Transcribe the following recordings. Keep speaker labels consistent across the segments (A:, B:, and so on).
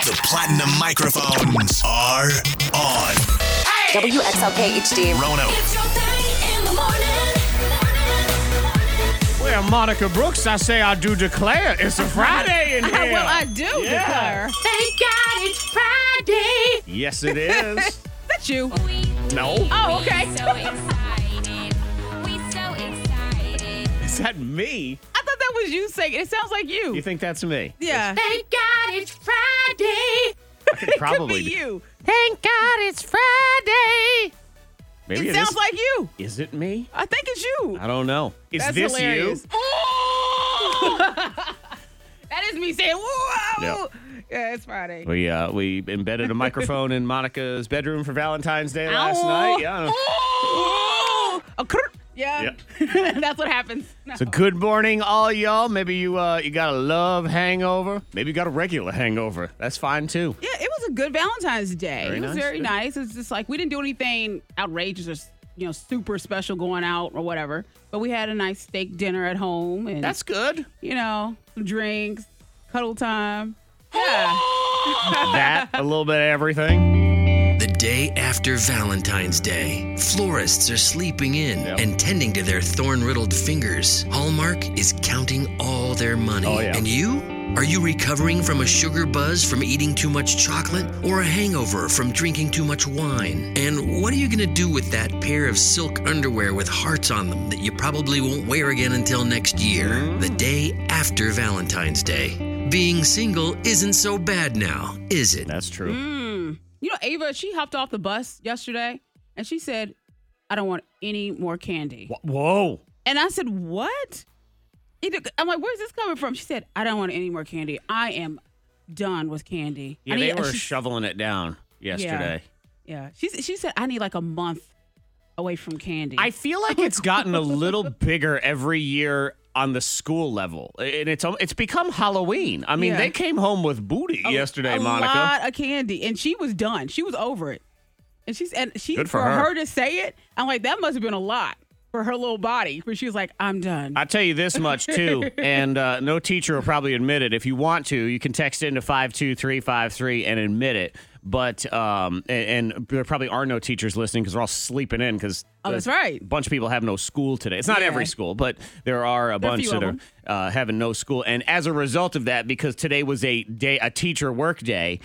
A: The platinum microphones are on.
B: WXLK HD.
A: Rono.
C: It's your thing in the morning.
D: Well, Monica Brooks, I say I do declare it's a Friday in here.
E: Well, I do declare.
C: Thank God it's Friday.
D: Yes, it is.
E: That's you.
D: No.
E: Oh, okay.
C: So excited. We so excited.
D: Is that me?
E: I thought that was you saying it. It sounds like you.
D: You think that's me?
E: Yeah.
C: Thank God it's Friday.
D: I could probably
E: Could be you.
D: Thank God it's Friday. Maybe
E: It
D: it
E: sounds
D: is.
E: like you.
D: Is it me?
E: I think it's you.
D: I don't know. Is
E: That's
D: this
E: hilarious.
D: you?
E: That is me saying, whoa.
D: Yep.
E: Yeah, it's Friday.
D: We embedded a microphone in Monica's bedroom for Valentine's Day last
E: Ow.
D: night. Yeah.
E: Oh. Yeah. That's what happens. No.
D: So good morning, all y'all. Maybe you got a love hangover. Maybe you got a regular hangover. That's fine too.
E: Yeah, it was a good Valentine's Day.
D: Very
E: It was
D: nice.
E: very
D: Good.
E: nice. It's just like we didn't do anything outrageous or super special going out or whatever. But we had a nice steak dinner at home and
D: That's good.
E: some drinks, cuddle time. Yeah.
D: That, a little bit of everything.
F: The day after Valentine's Day, florists are sleeping in
D: Yep.
F: and tending to their thorn-riddled fingers. Hallmark is counting all their money.
D: Oh, yeah.
F: And you? Are you recovering from a sugar buzz from eating too much chocolate or a hangover from drinking too much wine? And what are you going to do with that pair of silk underwear with hearts on them that you probably won't wear again until next year? The day after Valentine's Day. Being single isn't so bad now, is it?
D: That's true.
E: Ava, she hopped off the bus yesterday and she said, I don't want any more candy.
D: Whoa.
E: And I said, what? I'm like, where's this coming from? She said, I don't want any more candy. I am done with candy.
D: Yeah, they were shoveling it down yesterday.
E: Yeah. She said, I need like a month away from candy.
D: I feel like it's gotten a little bigger every year on the school level, and it's become Halloween. I mean,
E: Yeah.
D: they came home with booty yesterday, Monica.
E: A lot of candy. And she was done. She was over it. And she
D: Good for
E: for
D: her.
E: her to say it, I'm like, that must have been a lot for her little body. But she was like, I'm done.
D: I tell you this much too, and no teacher will probably admit it. If you want to, you can text into 52353 and admit it. But and there probably are no teachers listening because they're all sleeping in because
E: That's right.
D: a bunch of people have no school today. It's not
E: Yeah.
D: every school, but there are a
E: There are a
D: bunch
E: few
D: that
E: of
D: are having no school. And as a result of that, because today was a teacher work day,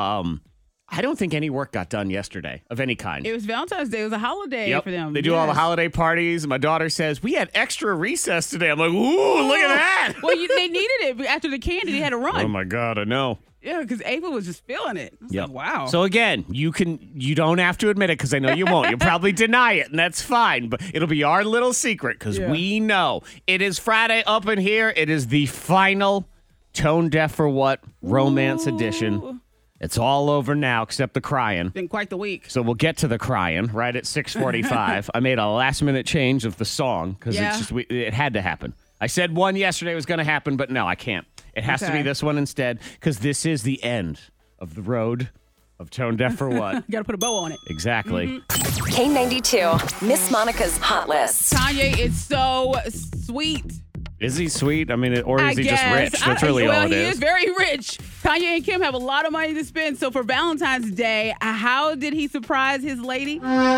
D: I don't think any work got done yesterday of any kind.
E: It was Valentine's Day. It was a holiday
D: Yep.
E: for them.
D: They do all the
E: Yes.
D: holiday parties. My daughter says, we had extra recess today. I'm like, ooh, look at that.
E: Well, they needed it after the candy. They had to run.
D: Oh, my God, I know.
E: Yeah, because Ava was just feeling it. I was like, wow.
D: So again, you don't have to admit it because I know you won't. You'll probably deny it, and that's fine. But it'll be our little secret because we know it is Friday up in here. It is the final Tone Deaf for What romance edition. It's all over now except the crying.
E: Been quite the week.
D: So we'll get to the crying right at 6:45. I made a last-minute change of the song because it had to happen. I said one yesterday was going to happen, but no, I can't. It has to be
E: Okay.
D: this one instead because this is the end of the road of Tone Deaf for What.
E: You got to put a bow on it.
D: Exactly.
B: K92, Miss Monica's Hot List.
E: Kanye is so sweet.
D: Is he sweet? I mean, or is
E: I
D: he
E: guess.
D: just rich? That's really all it
E: he
D: is.
E: is very rich. Kanye and Kim have a lot of money to spend. So for Valentine's Day, how did he surprise his lady?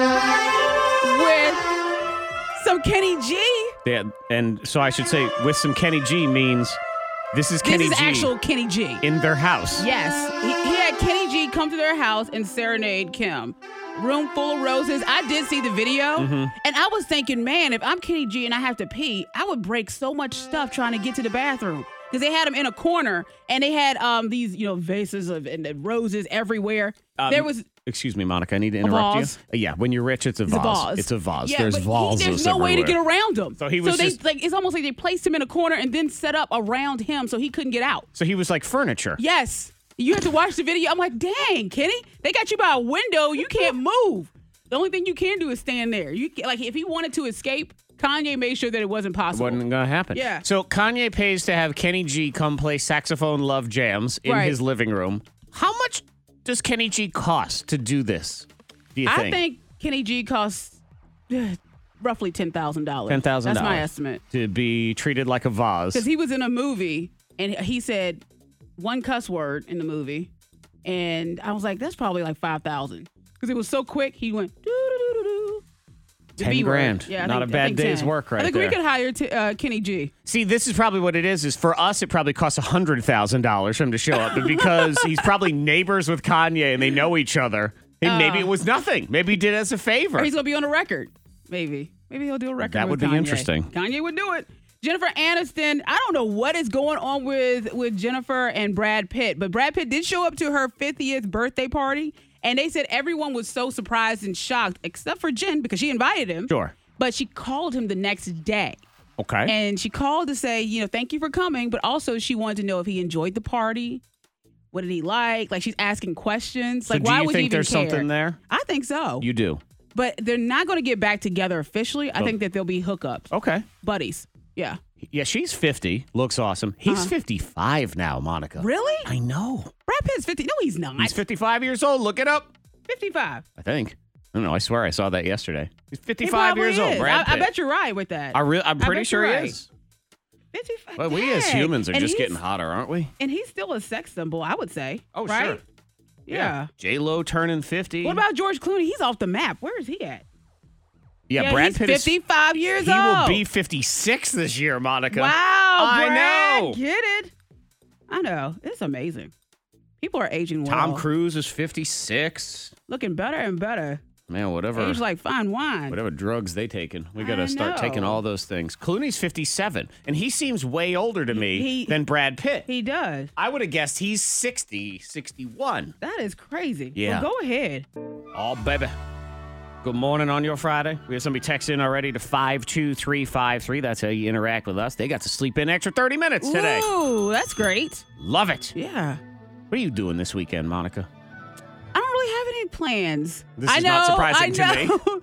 E: With some Kenny G.
D: Yeah, and so I should say with some Kenny G means this is Kenny
E: This is
D: G
E: actual Kenny G.
D: in their house.
E: Yes. He had Kenny G come to their house and serenade Kim. Room full of roses. I did see the video.
D: Mm-hmm.
E: And I was thinking, man, if I'm Kenny G and I have to pee, I would break so much stuff trying to get to the bathroom. Because they had him in a corner and they had these, vases and the roses everywhere. There was
D: Excuse me, Monica. I need to interrupt
E: vase?
D: you. Yeah, when you're rich, it's a vase.
E: a vase.
D: It's a vase.
E: Yeah,
D: There's
E: but
D: vases
E: there's no way to
D: everywhere.
E: get around him.
D: So he was
E: they
D: just-
E: it's almost like they placed him in a corner and then set up around him so he couldn't get out.
D: So he was like furniture.
E: Yes. You have to watch the video. I'm like, dang, Kenny, they got you by a window. You can't move. The only thing you can do is stand there. If he wanted to escape, Kanye made sure that it wasn't possible.
D: Wasn't going to happen.
E: Yeah.
D: So Kanye pays to have Kenny G come play saxophone love jams in
E: Right.
D: his living room. How much does Kenny G cost to do this, do you
E: I think Kenny G costs roughly $10,000.
D: $10,000.
E: That's my estimate.
D: To be treated like a vase.
E: Because he was in a movie and he said one cuss word in the movie And I was like, that's probably like 5,000 because it was so quick. He went doo-doo-doo-doo-doo. The
D: 10
E: B word.
D: grand.
E: Yeah,
D: Not a bad day's
E: 10.
D: work right
E: I think
D: there.
E: we could hire Kenny G.
D: See, this is probably what it is for us, it probably costs $100,000 for him to show up. But because he's probably neighbors with Kanye and they know each other, and maybe it was nothing. Maybe he did it as a favor.
E: Or he's going to be on the record. Maybe he'll do a record
D: That
E: with
D: would be
E: Kanye.
D: interesting.
E: Kanye would do it. Jennifer Aniston, I don't know what is going on with Jennifer and Brad Pitt, but Brad Pitt did show up to her 50th birthday party, and they said everyone was so surprised and shocked, except for Jen, because she invited him.
D: Sure.
E: But she called him the next day.
D: Okay.
E: And she called to say, thank you for coming, but also she wanted to know if he enjoyed the party. What did he like? Like, she's asking questions.
D: So
E: like,
D: do
E: why
D: you
E: would
D: think
E: he even
D: there's
E: care?
D: something there?
E: I think so.
D: You do.
E: But they're not going to get back together officially. I think that there'll be hookups.
D: Okay.
E: Buddies. Yeah.
D: Yeah, she's 50. Looks awesome. He's 55 now, Monica.
E: Really?
D: I know.
E: Brad Pitt's 50. No, he's not.
D: He's 55 years old. Look it up.
E: 55.
D: I think. I don't know. I swear I saw that yesterday. He's
E: He
D: 55
E: probably
D: years old.
E: is.
D: Brad Pitt.
E: I bet you're right with that.
D: I'm pretty
E: bet
D: sure
E: you're
D: he
E: right.
D: is.
E: 55.
D: Well, we as
E: Dang.
D: humans are
E: And
D: just
E: he's-
D: getting hotter, aren't we?
E: And he's still a sex symbol, I would say.
D: Oh,
E: right?
D: sure.
E: Yeah.
D: J-Lo turning 50.
E: What about George Clooney? He's off the map. Where is he at?
D: Yeah, Brad
E: he's
D: Pitt
E: 55 years
D: is. He
E: old.
D: will be 56 this year, Monica.
E: Wow.
D: I
E: Brad,
D: know.
E: Get it? I know. It's amazing. People are aging well.
D: Tom Cruise is 56.
E: Looking better and better.
D: Man, whatever.
E: Age like fine wine.
D: Whatever drugs they taking. We got
E: I
D: to start
E: know.
D: taking all those things. Clooney's 57, and he seems way older to me than Brad Pitt.
E: He does.
D: I would have guessed he's 60, 61.
E: That is crazy.
D: Yeah.
E: Well, go ahead.
D: Oh, baby. Good morning on your Friday. We have somebody text in already to 52353. That's how you interact with us. They got to sleep in extra 30 minutes today.
E: Ooh, that's great.
D: Love it.
E: Yeah.
D: What are you doing this weekend, Monica?
E: I don't really have any plans.
D: This
E: I
D: is
E: know,
D: not surprising to
E: I know.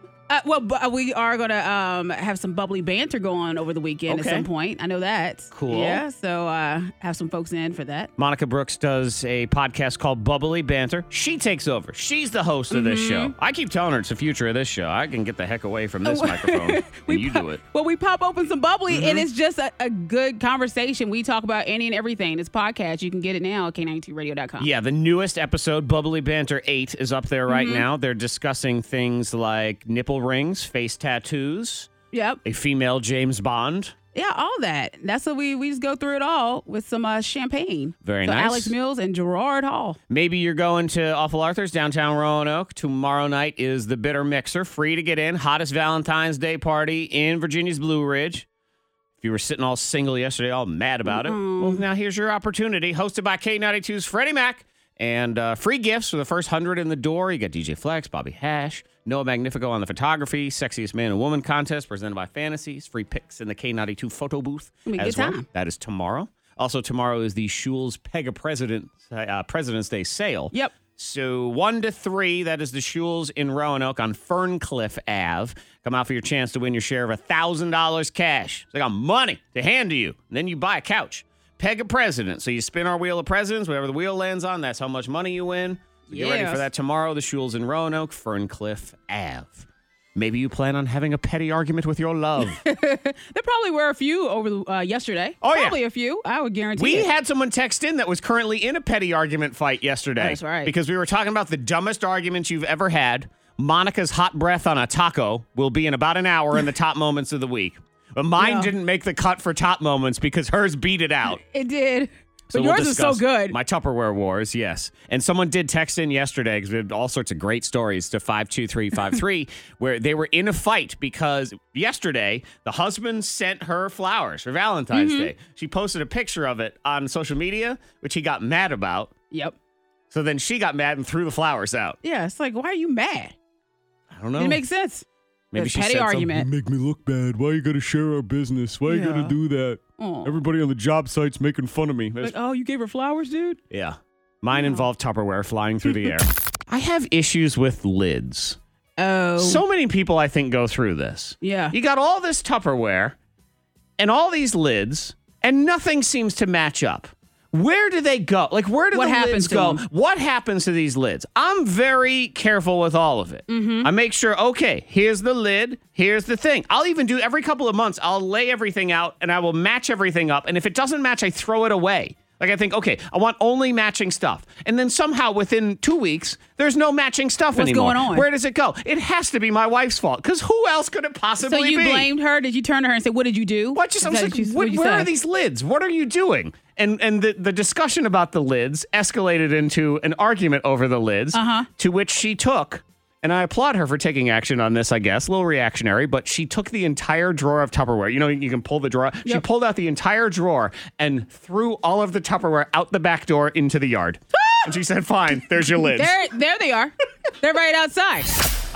E: We are going to have some bubbly banter going over the weekend at
D: Okay.
E: some point. I know that.
D: Cool.
E: Yeah, so have some folks in for that.
D: Monica Brooks does a podcast called Bubbly Banter. She takes over. She's the host of this show. I keep telling her it's the future of this show. I can get the heck away from this microphone, and you do it.
E: Well, we pop open some bubbly, and it's just a good conversation. We talk about any and everything. It's podcast. You can get it now at K92radio.com.
D: Yeah, the newest episode, Bubbly Banter 8, is up there right now. They're discussing things like nipple rings, face tattoos,
E: Yep.
D: a female James Bond.
E: Yeah, all that. That's what we just go through it all with some champagne.
D: Very
E: so
D: nice.
E: Alex Mills and Gerard Hall.
D: Maybe you're going to Awful Arthur's downtown Roanoke. Tomorrow night is the Bitter Mixer. Free to get in. Hottest Valentine's Day party in Virginia's Blue Ridge. If you were sitting all single yesterday, all mad about it, well, now here's your opportunity. Hosted by K92's Freddie Mac. And free gifts for the first 100 in the door. You got DJ Flex, Bobby Hash, Noah Magnifico on the photography, Sexiest Man and Woman contest presented by Fantasies. Free pics in the K92 photo booth
E: It'll be a
D: as
E: good
D: well.
E: time.
D: That is tomorrow. Also, tomorrow is the Schul's Pega President's Day sale.
E: Yep.
D: So 1 to 3, that is the Schul's in Roanoke on Ferncliff Ave. Come out for your chance to win your share of $1,000 cash. They got money to hand to you. And then you buy a couch. Peg a president. So you spin our wheel of presidents. Whatever the wheel lands on, that's how much money you win. So get ready
E: Yes.
D: for that tomorrow. The Schul's in Roanoke, Ferncliff Ave. Maybe you plan on having a petty argument with your love.
E: There probably were a few over yesterday.
D: Oh, yeah.
E: Probably a few. I would guarantee
D: We
E: it.
D: had someone text in that was currently in a petty argument fight yesterday.
E: That's right.
D: Because we were talking about the dumbest arguments you've ever had. Monica's hot breath on a taco will be in about an hour in the top moments of the week. But mine
E: Yeah.
D: didn't make the cut for top moments because hers beat it out.
E: It did.
D: So
E: But
D: we'll
E: yours is so
D: discuss
E: good.
D: My Tupperware wars, yes. And someone did text in yesterday because we had all sorts of great stories to 52353 where they were in a fight because yesterday the husband sent her flowers for Valentine's
E: Mm-hmm.
D: Day. She posted a picture of it on social media, which he got mad about.
E: Yep.
D: So then she got mad and threw the flowers out.
E: Yeah, it's like, why are you mad?
D: I don't know.
E: It makes sense.
D: Maybe
E: It's
D: she
E: petty
D: said
E: argument.
D: something.
G: You make me look bad. Why you gotta share our business? Why you
E: Yeah.
G: gotta do that?
E: Aw.
G: Everybody on the job site's making fun of me.
E: Like, oh, you gave her flowers, dude?
D: Yeah. Mine involved Tupperware flying through the air. I have issues with lids.
E: Oh.
D: So many people, I think, go through this.
E: Yeah.
D: You got all this Tupperware and all these lids, and nothing seems to match up. Where do they go? Like, where do
E: What
D: the
E: happens
D: lids
E: to
D: go?
E: them?
D: What happens to these lids? I'm very careful with all of it. I make sure, okay, here's the lid, here's the thing. I'll even do every couple of months, I'll lay everything out and I will match everything up. And if it doesn't match, I throw it away. Like I think, okay, I want only matching stuff. And then somehow within 2 weeks, there's no matching stuff
E: What's
D: anymore.
E: going on?
D: Where does it go? It has to be my wife's fault. Because who else could it possibly
E: So
D: be?
E: you blamed her? Did you turn to her and say, what did you do?
D: What? Just, I'm
E: Is that
D: just like,
E: what you
D: where
E: said?
D: are these lids? What are you doing? And the discussion about the lids escalated into an argument over the lids, to which she took, and I applaud her for taking action on this, I guess, a little reactionary, but she took the entire drawer of Tupperware. You know, you can pull the drawer. She
E: Yep.
D: pulled out the entire drawer and threw all of the Tupperware out the back door into the yard. And she said, fine, there's your lids.
E: There they are. They're right outside.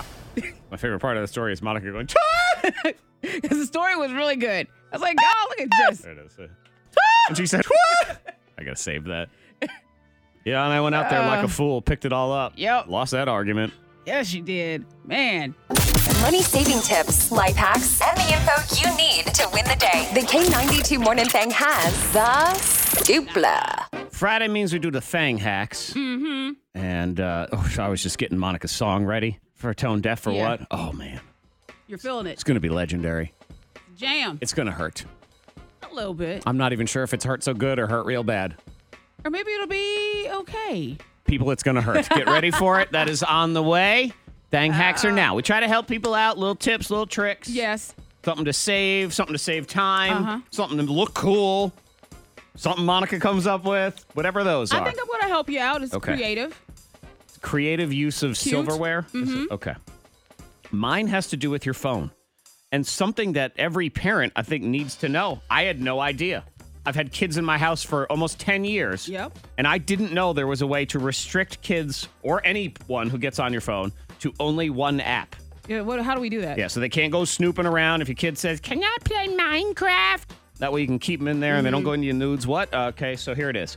D: My favorite part of the story is Monica going,
E: Because the story was really good. I was like, oh, look at this.
D: there it is. And she said, what? I got to save that. Yeah, and I went out there like a fool, picked it all up.
E: Yep.
D: Lost that argument.
E: Yes, you did. Man.
B: Money saving tips, life hacks, and the info you need to win the day. The K92 Morning Thing has the scoopla.
D: Friday means we do the Fang hacks. Mm-hmm. And I was just getting Monica's song ready for Tone Deaf for
E: Yeah.
D: what? Oh, man.
E: You're feeling it.
D: It's going to be legendary.
E: Jam.
D: It's going to hurt.
E: A little bit.
D: I'm not even sure if it's hurt so good or hurt real bad.
E: Or maybe it'll be okay.
D: People, it's going to hurt. Get ready for it. That is on the way. Thang hacks are now. We try to help people out. Little tips, little tricks.
E: Yes.
D: Something to save time, something to look cool, something Monica comes up with, whatever those are.
E: I think I'm going to help you out. It's
D: Okay.
E: creative.
D: Creative use of
E: Cute.
D: silverware? Okay. Mine has to do with your phone. And something that every parent, I think, needs to know. I had no idea. I've had kids in my house for almost 10 years.
E: Yep.
D: And I didn't know there was a way to restrict kids or anyone who gets on your phone to only one app.
E: Yeah. How do we do that?
D: Yeah, so they can't go snooping around. If your kid says, can I play Minecraft? That way you can keep them in there and they don't go into your nudes. What? Okay, so here it is.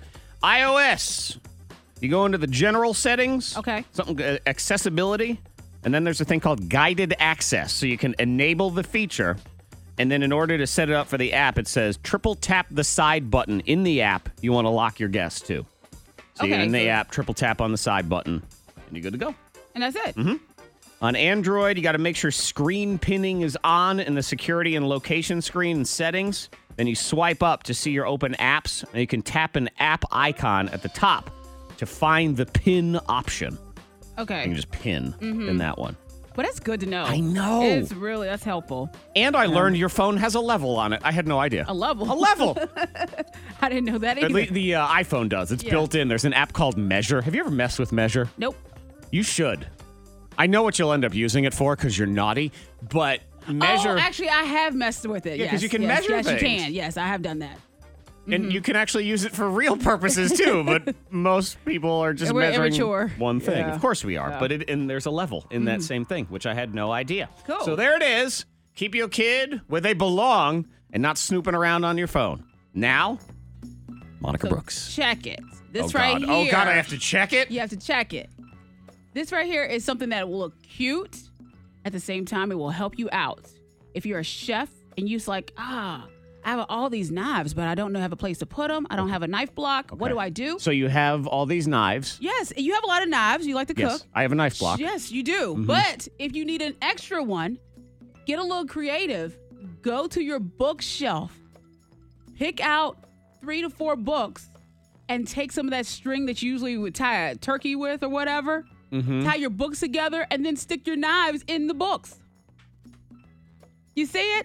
D: iOS. You go into the general settings.
E: Okay.
D: Something, accessibility. And then there's a thing called guided access. So you can enable the feature. And then in order to set it up for the app, it says triple tap the side button in the app you want to lock your guests to. So you're
E: Okay,
D: in the
E: so-
D: app, triple tap on the side button, and you're good to go.
E: And that's it.
D: On Android, you got to make sure screen pinning is on in the security and location screen and settings. Then you swipe up to see your open apps, and you can tap an app icon at the top to find the pin option. You can
E: Okay.
D: just pin in that one.
E: But that's good to know.
D: I know.
E: That's helpful.
D: And I learned your phone has a level on it. I had no idea.
E: A level.
D: A level.
E: I didn't know that
D: At
E: either.
D: least the iPhone does. It's
E: Yeah.
D: built in. There's an app called Measure. Have you ever messed with Measure?
E: Nope.
D: You should. I know what you'll end up using it for because you're naughty, but Measure.
E: Oh, actually, I have messed with it.
D: Yeah, 'cause
E: yes,
D: you can
E: yes,
D: measure
E: Yes,
D: things.
E: you can. Yes, I have done that.
D: And you can actually use it for real purposes too, but most people are just
E: We're
D: measuring
E: immature.
D: one thing.
E: Yeah.
D: Of course we are, but and there's a level in that same thing, which I had no idea.
E: Cool.
D: So there it is. Keep your kid where they belong and not snooping around on your phone. Now, Monica Brooks.
E: Check it. This
D: Oh
E: right
D: God!
E: here.
D: Oh God! I have to check it.
E: You have to check it. This right here is something that will look cute. At the same time, it will help you out. If you're a chef and you're like, I have all these knives, but I don't have a place to put them. I don't have a knife block. What do I do?
D: So you have all these knives.
E: Yes, you have a lot of knives. You like to
D: Yes,
E: cook.
D: I have a knife block.
E: Yes, you do. But if you need an extra one, get a little creative. Go to your bookshelf. Pick out 3 to 4 books and take some of that string that you usually would tie a turkey with or whatever. Tie your books together and then stick your knives in the books. You see it?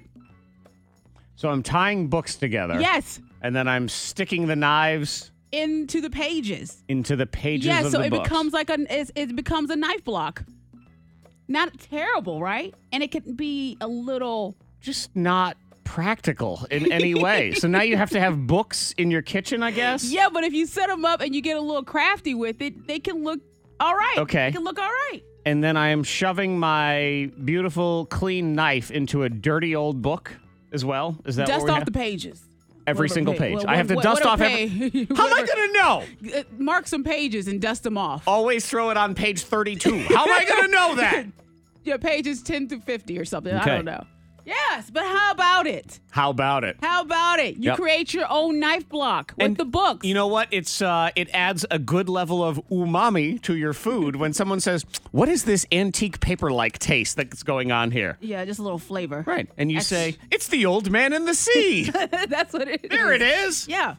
D: So I'm tying books together.
E: Yes.
D: And then I'm sticking the knives
E: Into the pages.
D: into the pages
E: Yes,
D: of
E: so
D: the
E: it
D: books.
E: becomes like it becomes a knife block. Not terrible, right? And it can be a little
D: just not practical in any way. So now you have to have books in your kitchen, I guess?
E: Yeah, but if you set them up and you get a little crafty with it, they can look all right.
D: Okay.
E: They can look all right.
D: And then I am shoving my beautiful, clean knife into a dirty old book as well. Is that
E: Dust
D: what we
E: off
D: have?
E: the pages.
D: Every
E: Whatever
D: single
E: pa-
D: page.
E: what-
D: I have to
E: what-
D: dust off
E: whatever
D: every...
E: page-
D: How am I
E: whatever-
D: going to know?
E: Mark some pages and dust them off.
D: Always throw it on page 32. How am I going to know that?
E: Yeah, pages 10 through 50 or something.
D: Okay.
E: I don't know. Yes, but how about it?
D: How about it?
E: How about it? You
D: Yep.
E: create your own knife block with the books.
D: You know what? It's it adds a good level of umami to your food when someone says, "What is this antique paper-like taste that's going on here?"
E: Yeah, just a little flavor.
D: Right, and you
E: That's-
D: say, "It's the old man in the sea."
E: That's what it is.
D: There it is.
E: Yeah.
D: Turn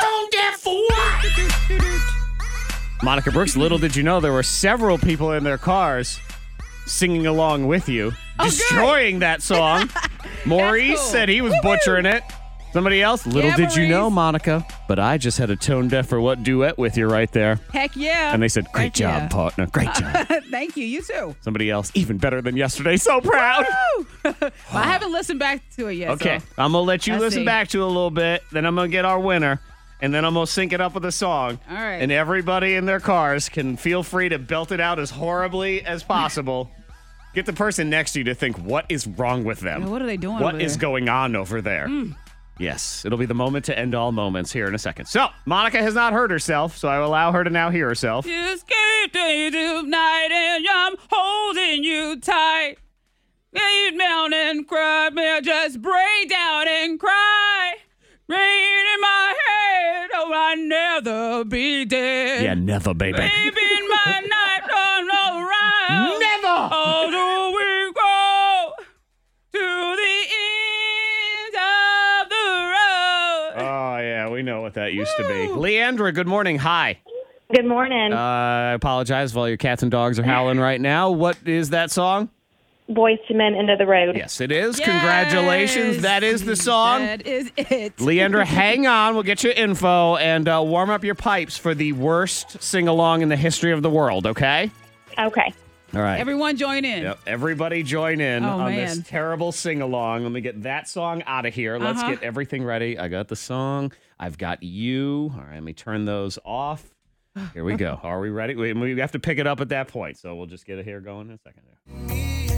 D: tone deaf for what? Monica Brooks, little did you know there were several people in their cars singing along with you, destroying that song. Maurice said he was butchering it. Somebody else, little did you know, Monica, but I just had a tone deaf for what duet with you right there.
E: Heck yeah.
D: And they said, great job, partner. Great job.
E: Thank you. You too.
D: Somebody else, even better than yesterday. So proud.
E: Well, I haven't listened back to it yet.
D: Okay,
E: so
D: I'm going to let you
E: let's
D: listen
E: see.
D: back to it a little bit. Then I'm going to get our winner. And then I'm going to sync it up with a song.
E: All right.
D: And everybody in their cars can feel free to belt it out as horribly as possible. Get the person next to you to think, what is wrong with them?
E: Yeah, what are they doing
D: What
E: over
D: is
E: there?
D: going on over there? Yes, it'll be the moment to end all moments here in a second. So, Monica has not heard herself, so I will allow her to now hear herself.
E: Just keep day to night and I'm holding you tight. Get down and cry, may just break down and cry. Rain in my head, oh, I'll never be dead.
D: Yeah, never, baby.
E: Baby, in my night run around.
D: Never!
E: All do we go to the end of the road.
D: Oh, yeah, we know what that used to be. Leandra, good morning. Hi.
H: Good morning.
D: I apologize if all your cats and dogs are howling right now. What is that song?
H: Boys to Men, End of the Road.
D: Yes, it is.
E: Yes.
D: Congratulations. That is the song.
E: That is it.
D: Leandra, hang on. We'll get you info and warm up your pipes for the worst sing-along in the history of the world, okay?
H: Okay.
D: All right.
E: Everyone join in.
D: Yep. Everybody join in
E: Oh,
D: on
E: man.
D: this terrible sing-along. Let me get that song out of here. Let's get everything ready. I got the song. I've got you. All right, let me turn those off. Here we go. Are we ready? We have to pick it up at that point, so we'll just get it here going in a second there.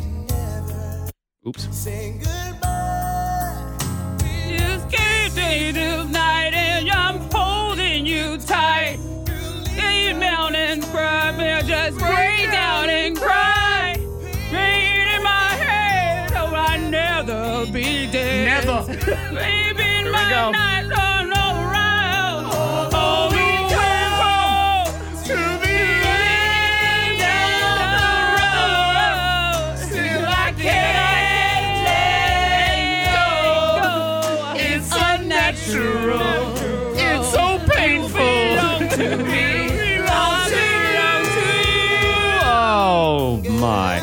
D: Oops.
E: Just keep day to night and I'm holding you tight. Get down and cry, may just break down and cry. Rain in my head, oh, I'll never be dead.
D: Never.
E: Baby, in
D: we
E: my
D: go.
E: night run around. Oh, we go to the end of the road. Still I can't let go. It's unnatural. It's so painful to me.
D: Oh, my.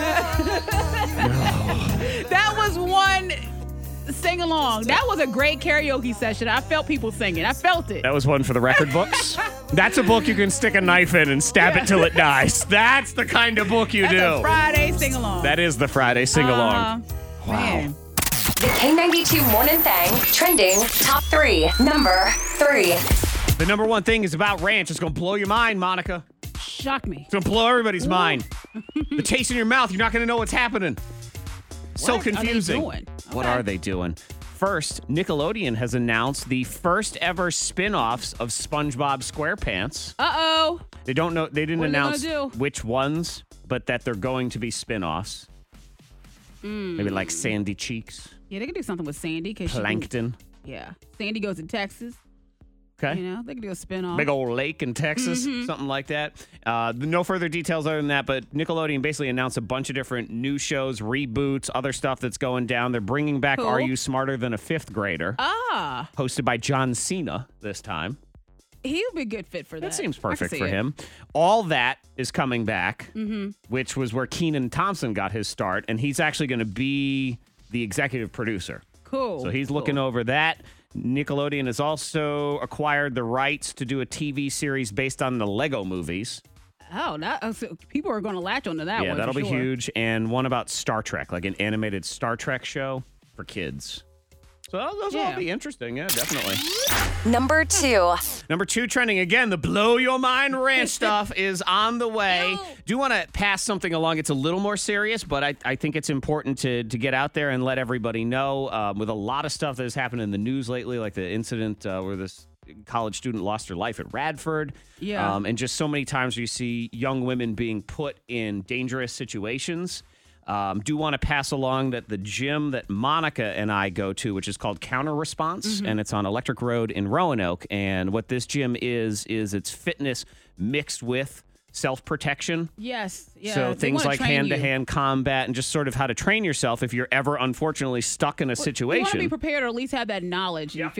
E: That was one sing along. That was a great karaoke session. I felt people singing. I felt it.
D: That was one for the record books. That's a book you can stick a knife in and stab it till it dies. That's the kind of book you
E: That's
D: do.
E: a Friday sing along.
D: That is the Friday sing-along.
E: Man.
B: The K92 Morning Thang trending top 3. Number 3.
D: The number one thing is about ranch. It's going to blow your mind, Monica.
E: Shock me.
D: It's going to blow everybody's mind. The taste in your mouth, you're not going to know what's happening. So
E: What are they
D: confusing.
E: doing?
D: What
E: Okay.
D: are they doing? First, Nickelodeon has announced the first ever spin-offs of SpongeBob SquarePants.
E: Uh-oh.
D: They don't know. They didn't
E: What are they
D: announce
E: gonna do?
D: which ones, but that they're going to be spin-offs. Maybe like Sandy Cheeks,
E: Yeah, they could do something with Sandy.
D: Plankton.
E: Yeah. Sandy goes to Texas.
D: Okay.
E: You know, they could do a spin-off.
D: Big old lake in Texas, something like that. No further details other than that, but Nickelodeon basically announced a bunch of different new shows, reboots, other stuff that's going down. They're bringing back
E: Cool.
D: Are You Smarter Than a Fifth Grader?
E: Ah,
D: Hosted by John Cena this time.
E: he'll be a good fit for that.
D: That seems
E: I can
D: perfect
E: see
D: for
E: it.
D: him. All That is coming back, which was where Kenan Thompson got his start, and he's actually going to be the executive producer.
E: Cool.
D: So he's looking over that. Nickelodeon has also acquired the rights to do a TV series based on the Lego movies.
E: Oh, so people are going to latch onto that
D: Yeah,
E: one.
D: that'll
E: for
D: be
E: sure.
D: huge. And one about Star Trek, like an animated Star Trek show for kids. So those will all
E: Yeah.
D: be interesting. Yeah, definitely.
B: Number 2.
D: Number 2 trending again, the blow your mind ranch stuff is on the way. Do want to pass something along. It's a little more serious, but I think it's important to get out there and let everybody know with a lot of stuff that has happened in the news lately, like the incident where this college student lost her life at Radford.
E: Yeah.
D: And just so many times you see young women being put in dangerous situations. Do want to pass along that the gym that Monica and I go to, which is called Counter Response, and it's on Electric Road in Roanoke. And what this gym is it's fitness mixed with self-protection.
E: Yes. Yeah.
D: So
E: they
D: things
E: wanna
D: like
E: train you.
D: hand-to-hand combat and just sort of how to train yourself if you're ever unfortunately stuck in a
E: You want
D: situation.
E: to be prepared or at least have that knowledge
D: Yeah.
E: and feel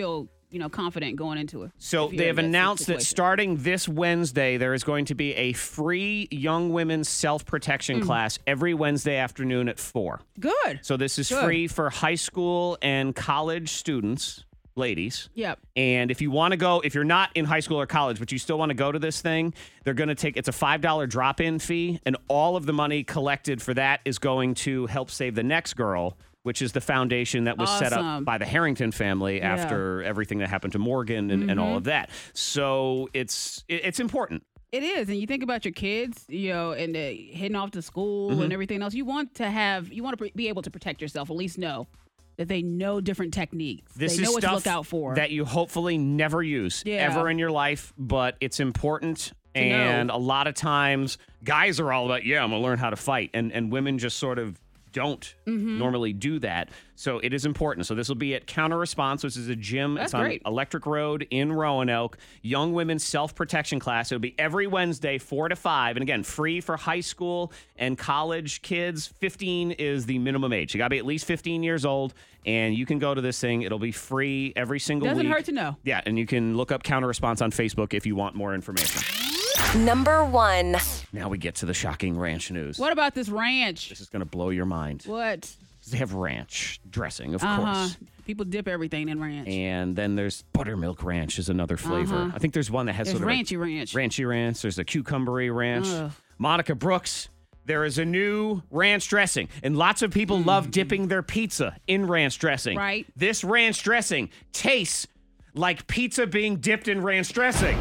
E: confident going into it.
D: So they have announced that starting this Wednesday, there is going to be a free young women's self-protection class every Wednesday afternoon at 4.
E: Good.
D: So this is free for high school and college students, ladies.
E: Yep.
D: And if you want to go, if you're not in high school or college, but you still want to go to this thing, they're going to take, it's a $5 drop-in fee, and all of the money collected for that is going to help save the next girl, which is the foundation that was set up by the Harrington family after everything that happened to Morgan and all of that. So it's important.
E: It is, and you think about your kids, and heading off to school and everything else. You want to be able to protect yourself, at least know that they know different techniques.
D: This
E: they
D: is
E: know what to
D: stuff
E: look out for.
D: that you hopefully never use ever in your life, but it's important. And a lot of times, guys are all about, I'm going to learn how to fight, and women just sort of don't normally do that. So it is important. So this will be at Counter Response, which is a gym.
E: That's
D: it's on
E: great.
D: Electric Road in Roanoke. Young women's self-protection class. It'll be every Wednesday, 4 to 5. And again, free for high school and college kids. 15 is the minimum age. You got to be at least 15 years old. And you can go to this thing. It'll be free every single week.
E: Doesn't hurt to know.
D: Yeah, and you can look up Counter Response on Facebook if you want more information.
B: Number 1.
D: Now we get to the shocking ranch news.
E: What about this ranch?
D: This is going to blow your mind.
E: What?
D: They have ranch dressing, of course.
E: People dip everything in ranch.
D: And then there's buttermilk ranch is another flavor. I think there's one that has
E: There's
D: sort of
E: ranchy ranch.
D: Ranchy ranch. There's a cucumbery ranch.
E: Ugh.
D: Monica Brooks, there is a new ranch dressing. And lots of people love dipping their pizza in ranch dressing.
E: Right.
D: This ranch dressing tastes like pizza being dipped in ranch dressing.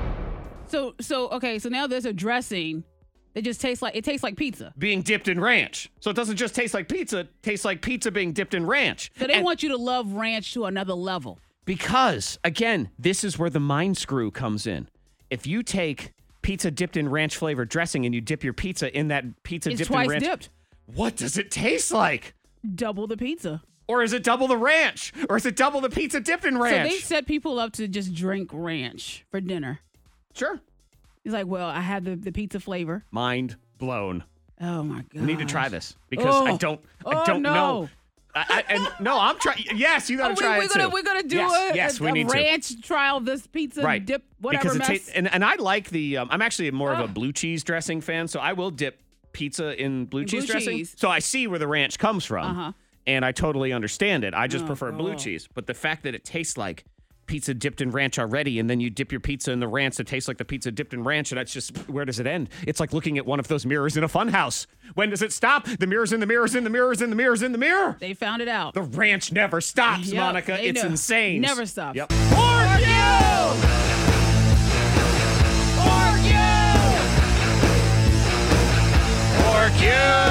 E: So now there's a dressing that just tastes like pizza.
D: Being dipped in ranch. So it doesn't just taste like pizza, it tastes like pizza being dipped in ranch.
E: So they want you to love ranch to another level.
D: Because, again, this is where the mind screw comes in. If you take pizza dipped in ranch flavored dressing and you dip your pizza in that pizza
E: It's
D: dipped in
E: twice
D: ranch,
E: dipped.
D: what does it taste like?
E: Double the pizza.
D: Or is it double the ranch? Or is it double the pizza dipped in ranch?
E: So they set people up to just drink ranch for dinner.
D: Sure.
E: He's like, well, I have the pizza flavor.
D: Mind blown.
E: Oh my god.
D: We need to try this because I don't know. I'm trying. Yes, you got to try it too.
E: We're gonna do
D: a
E: ranch trial of this pizza dip whatever
D: because
E: mess.
D: and I like the. I'm actually more of a blue cheese dressing fan, so I will dip pizza in blue cheese dressing. So I see where the ranch comes from, and I totally understand it. I just prefer blue cheese, but the fact that it tastes like pizza dipped in ranch already, and then you dip your pizza in the ranch that tastes like the pizza dipped in ranch, and that's just, where does it end? It's like looking at one of those mirrors in a fun house. When does it stop? The mirror's in the mirror's in the mirror's in the mirror's in the mirror.
E: They found it out.
D: The ranch never stops,
E: Yep,
D: Monica.
E: they
D: It's
E: know.
D: insane.
E: Never stops.
D: Yep. Pork you! Pork you! Pork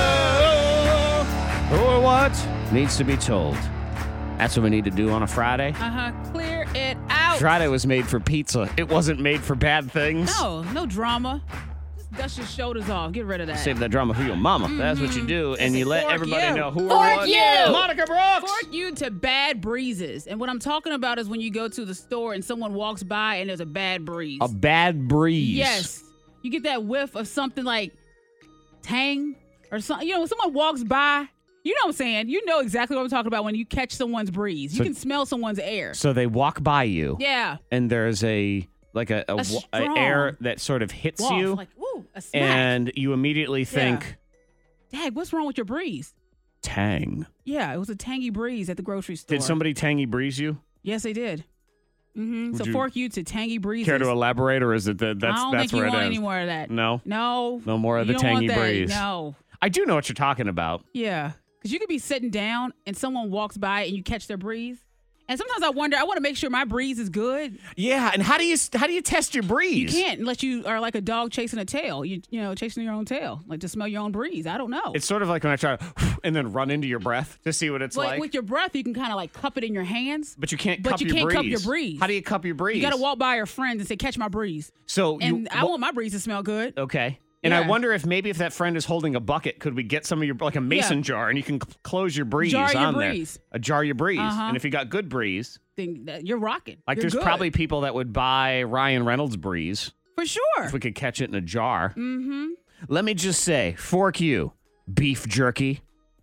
D: you! Who or what needs to be told? That's what we need to do on a Friday.
E: Clear it out.
D: Friday was made for pizza. It wasn't made for bad things.
E: No drama. Just dust your shoulders off. Get rid of that.
D: Save that drama for your mama. That's what you do. And you let
E: Fork
D: everybody
E: you.
D: know who or
E: Fork
D: what.
E: you.
D: Monica Brooks.
E: Fork you to bad breezes. And what I'm talking about is when you go to the store and someone walks by and there's a bad breeze.
D: A bad breeze.
E: Yes. You get that whiff of something like Tang or something. When someone walks by, you know what I'm saying? You know exactly what I'm talking about when you catch someone's breeze. You can smell someone's air.
D: So they walk by you.
E: Yeah.
D: And there's a
E: strong
D: air that sort of hits
E: Waft,
D: you.
E: like, ooh, a smack.
D: And you immediately think,
E: Dad, what's wrong with your breeze?
D: Tang.
E: Yeah, it was a tangy breeze at the grocery store.
D: Did somebody tangy breeze you?
E: Yes, they did. So
D: you
E: fork you to tangy breezes.
D: Care to elaborate, or is it that's
E: I don't think
D: where
E: you
D: it
E: want
D: ends?
E: any more of that.
D: No?
E: No.
D: No more of
E: You
D: the
E: don't want
D: tangy
E: that.
D: breeze.
E: No.
D: I do know what you're talking about.
E: Yeah. Because you could be sitting down and someone walks by and you catch their breeze. And sometimes I wonder, I want to make sure my breeze is good.
D: Yeah, and how do you test your breeze?
E: You can't unless you are like a dog chasing a tail. You know, chasing your own tail, like to smell your own breeze. I don't know.
D: It's sort of like when I try to and then run into your breath to see what it's like.
E: With your breath, you can kind of like cup it in your hands.
D: But you can't
E: But
D: cup
E: you
D: your
E: can't
D: breeze.
E: cup your breeze.
D: How do you cup your breeze?
E: You got to walk by your friends and say, "Catch my breeze."
D: So
E: I want my breeze to smell good.
D: Okay. And I
E: Yeah.
D: wonder if that friend is holding a bucket, could we get some of your, like a mason jar, and you can close your breeze
E: Jar your
D: on
E: breeze.
D: there. A jar your breeze.
E: Uh-huh.
D: And if you got good breeze,
E: Then you're rocking.
D: like
E: You're
D: there's
E: good.
D: probably people that would buy Ryan Reynolds breeze
E: for sure.
D: if we could catch it in a jar. Mm-hmm. Let me just say, fork you, beef jerky.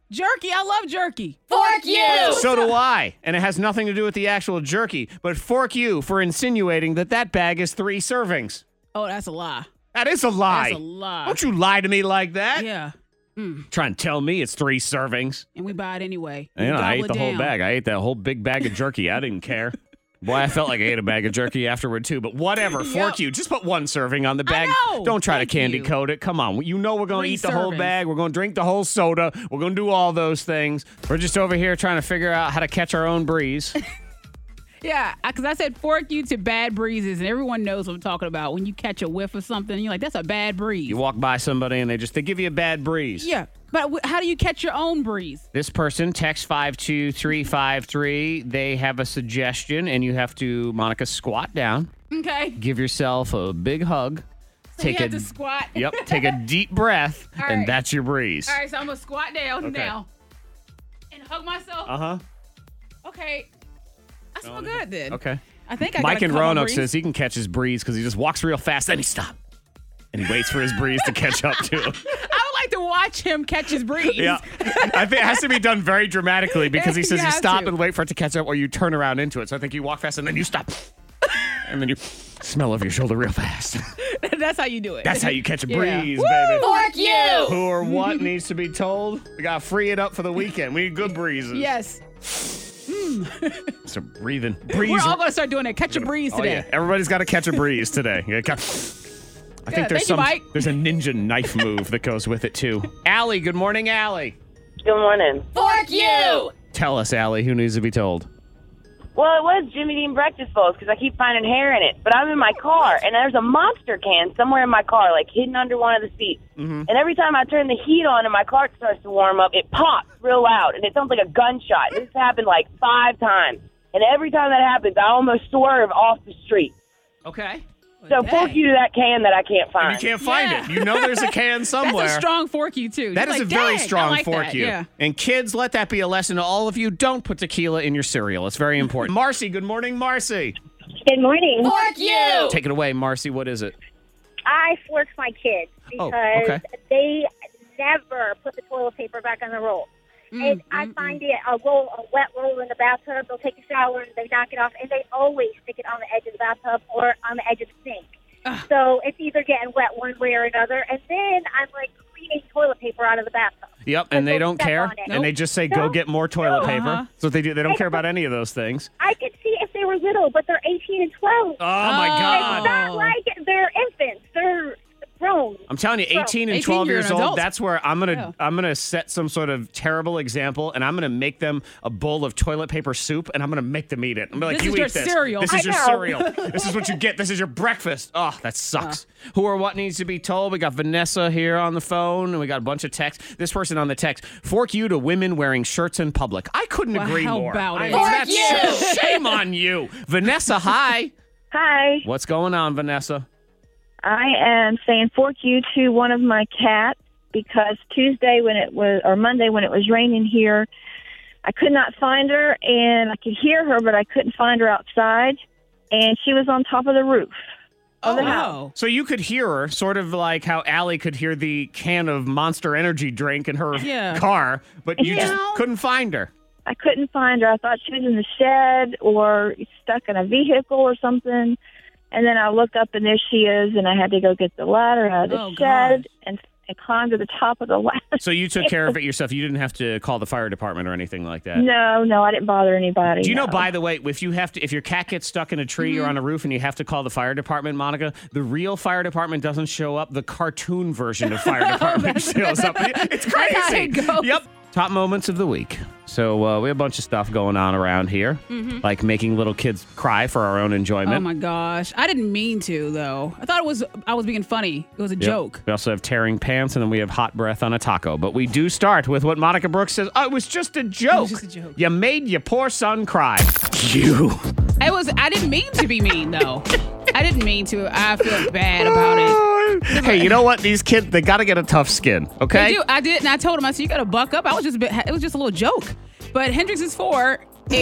E: Jerky. I love jerky.
C: Fork you!
D: So do I. And it has nothing to do with the actual jerky, but fork you for insinuating that bag is 3 servings.
E: Oh, that's a lie.
D: That is a lie.
E: That's a lie.
D: Don't you lie to me like that.
E: Yeah.
D: Trying to tell me it's 3 servings.
E: And we buy it anyway.
D: You know, I
E: Gobble
D: ate
E: it
D: the whole
E: down.
D: bag. I ate that whole big bag of jerky. I didn't care. Boy, I felt like I ate a bag of jerky afterward, too. But whatever. Fork you. Just put 1 serving on the bag.
E: know.
D: Don't try
E: Thank
D: to candy
E: you.
D: coat it. Come on. You know we're going to
E: 3
D: eat the whole
E: servings.
D: bag. We're going to drink the whole soda. We're going to do all those things. We're just over here trying to figure out how to catch our own breeze.
E: Yeah, because I said fork you to bad breezes, and everyone knows what I'm talking about. When you catch a whiff of something, and you're like, that's a bad breeze.
D: You walk by somebody and they give you a bad breeze.
E: Yeah, but how do you catch your own breeze?
D: This person, text 52353, they have a suggestion, and you have to, Monica, squat down,
E: Okay.
D: give yourself a big hug,
E: So you have to squat.
D: Yep, take a deep breath,
E: All
D: and
E: right.
D: that's your breeze.
E: All right, so I'm going to squat down
D: Okay.
E: now and hug myself.
D: Uh-huh.
E: Okay. I smell good then.
D: Okay.
E: I think I
D: Mike
E: got
D: in
E: a couple
D: Roanoke
E: breeze.
D: says he can catch his breeze because he just walks real fast, then he stops. And he waits for his breeze to catch up to him.
E: I would like to watch him catch his breeze.
D: Yeah. I think it has to be done very dramatically because he says
E: You
D: you
E: have
D: stop
E: to.
D: and wait for it to catch up or you turn around into it. So I think you walk fast and then you stop. And then you smell over your shoulder real fast.
E: That's how you do it.
D: That's how you catch a
E: Yeah.
D: breeze,
E: Woo!
D: baby.
C: Fork you!
D: Who or what needs to be told? We got to free it up for the weekend. We need good breezes.
E: Yes.
D: So breathing. Breeze.
E: We're all going to start doing it. Catch a breeze
D: Oh,
E: today.
D: yeah. Everybody's got to catch a breeze today. I think
E: thank you, Mike.
D: there's a ninja knife move that goes with it, too. Allie, good morning, Allie.
I: Good morning.
C: Fork you!
D: Tell us, Allie, who needs to be told?
I: Well, it was Jimmy Dean breakfast bowls because I keep finding hair in it. But I'm in my car, and there's a Monster can somewhere in my car, like hidden under one of the seats. And every time I turn the heat on and my car starts to warm up, it pops real loud, and it sounds like a gunshot. This has happened like 5 times. And every time that happens, I almost swerve off the street.
D: Okay.
I: So fork you to that can that I can't find.
D: And you can't find
E: Yeah.
D: it. You know there's a can somewhere.
E: That's a strong fork you, too.
D: That
E: You're
D: is
E: like,
D: a very
E: "Dang, I
D: strong
E: like
D: fork
E: that."
D: you.
E: Yeah.
D: And kids, let that be a lesson to all of you. Don't put tequila in your cereal. It's very important. Marcy, good morning, Marcy.
H: Good morning.
C: Fork you!
D: Take it away, Marcy. What is it?
H: I fork my kids
D: Oh,
H: because
D: okay.
H: they never put the toilet paper back on the roll. And I find it a wet roll in the bathtub. They'll take a shower and they knock it off, and they always stick it on the edge of the bathtub or on the edge of the sink. So it's either getting wet one way or another, and then I'm like cleaning toilet paper out of the bathtub.
D: Yep, and they
H: Like,
D: don't
H: step
D: care.
H: on it.
D: And they just say, go
H: No.
D: get more toilet
H: No.
D: paper. That's what they do. They don't care about any of those things.
H: I could see if they were little, but they're 18 and 12.
D: Oh, my
E: Oh.
D: God.
H: It's not like they're infants. They're grown.
D: I'm telling you, 18 and
E: 18,
D: 12
E: you're
D: years
E: an
D: old,
E: adult.
D: that's where I'm gonna set some sort of terrible example, and I'm gonna make them a bowl of toilet paper soup, and I'm gonna make them eat it. I'm gonna be like,
E: This
D: you
E: is
D: eat
E: your
D: this.
E: cereal.
D: This is
H: I
D: your
H: know.
D: cereal. This is what you get. This is your breakfast. Oh, that sucks. Who or what needs to be told? We got Vanessa here on the phone, and we got a bunch of texts. This person on the text, fork you to women wearing shirts in public. I couldn't
E: Well,
D: agree
E: how
D: more.
E: about
D: I
E: it?
D: mean,
C: Fork
D: that's
C: you.
D: shame on you. Vanessa, hi.
H: Hi.
D: What's going on, Vanessa?
H: I am saying fork you to one of my cats because Monday when it was raining here, I could not find her, and I could hear her, but I couldn't find her outside, and she was on top of the roof of the house.
E: wow.
D: So you could hear her, sort of like how Allie could hear the can of Monster Energy drink in her
E: Yeah.
D: car, but you just
H: Yeah.
D: couldn't find her.
H: I couldn't find her. I thought she was in the shed or stuck in a vehicle or something. And then I looked up, and there she is, and I had to go get the ladder out of the
E: Oh,
H: shed
E: gosh.
H: and climb to the top of the ladder.
D: So you took care of it yourself. You didn't have to call the fire department or anything like that.
H: No, I didn't bother anybody.
D: Do you know,
H: no.
D: by the way, if your cat gets stuck in a tree or on a roof and you have to call the fire department, Monica, the real fire department doesn't show up. The cartoon version of fire department shows up. It's crazy.
E: That's how it goes.
D: Yep. Top moments of the week. So we have a bunch of stuff going on around here, like making little kids cry for our own enjoyment.
E: Oh my gosh. I didn't mean to though. I was being funny. It was a
D: Yep.
E: joke.
D: We also have tearing pants, and then we have hot breath on a taco. But we do start with what Monica Brooks says. Oh, it was just a joke.
E: just a joke.
D: You made your poor son cry. You.
E: I didn't mean to be mean though. I didn't mean to. I feel bad about it.
D: Hey, you know what? These kids, they got to get a tough skin, okay?
E: I did, and I told him, I said, you got to buck up. It was just a little joke. But Hendrix is 4,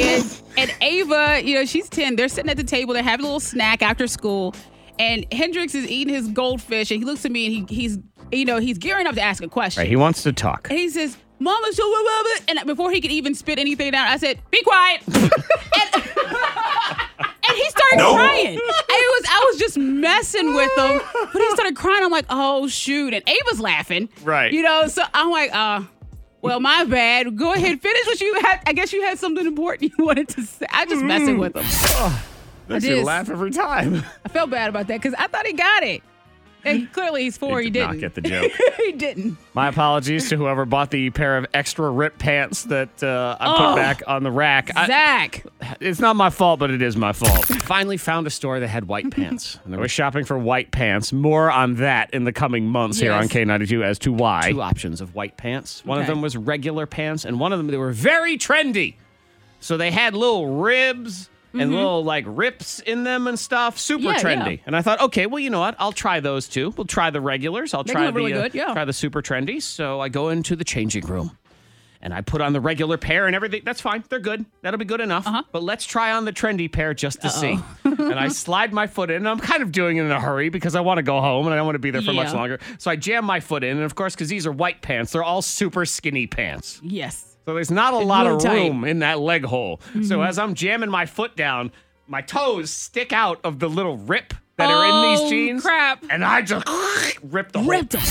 E: and Ava, she's 10. They're sitting at the table. They're having a little snack after school, and Hendrix is eating his goldfish, and he looks at me, and he's gearing up to ask a question.
D: Right, he wants to talk.
E: And he says, Mama, so blah, blah, blah. And before he could even spit anything out, I said, be quiet. and he started crying. And I was just messing with him. But he started crying. I'm like, oh, shoot. And Ava's laughing.
D: Right.
E: So I'm like, well, my bad. Go ahead, finish what you had. I guess you had something important you wanted to say. I just messing with him.
D: Makes you laugh every time.
E: I felt bad about that because I thought he got it. And clearly he's 4. He
D: did
E: didn't.
D: not get the joke.
E: He didn't.
D: My apologies to whoever bought the pair of extra ripped pants that I put back on the rack.
E: Zach.
D: It's not my fault, but it is my fault. Finally found a store that had white pants. And I was shopping for white pants. More on that in the coming months here on K92 as to why. 2 options of white pants. One of them was regular pants, and one of them, they were very trendy. So they had little ribs and little like rips in them and stuff. Super trendy. And I thought, okay, well, you know what? I'll try those too. We'll try the regulars. I'll try the super trendy. So I go into the changing room and I put on the regular pair and everything. That's fine. They're good. That'll be good enough. But let's try on the trendy pair just to see. And I slide my foot in. And I'm kind of doing it in a hurry because I want to go home and I don't want to be there for much longer. So I jam my foot in. And of course, because these are white pants, they're all super skinny pants.
E: Yes.
D: So there's not a lot of room in that leg hole. So as I'm jamming my foot down, my toes stick out of the little rip that are in these jeans.
E: Crap.
D: And I just ripped the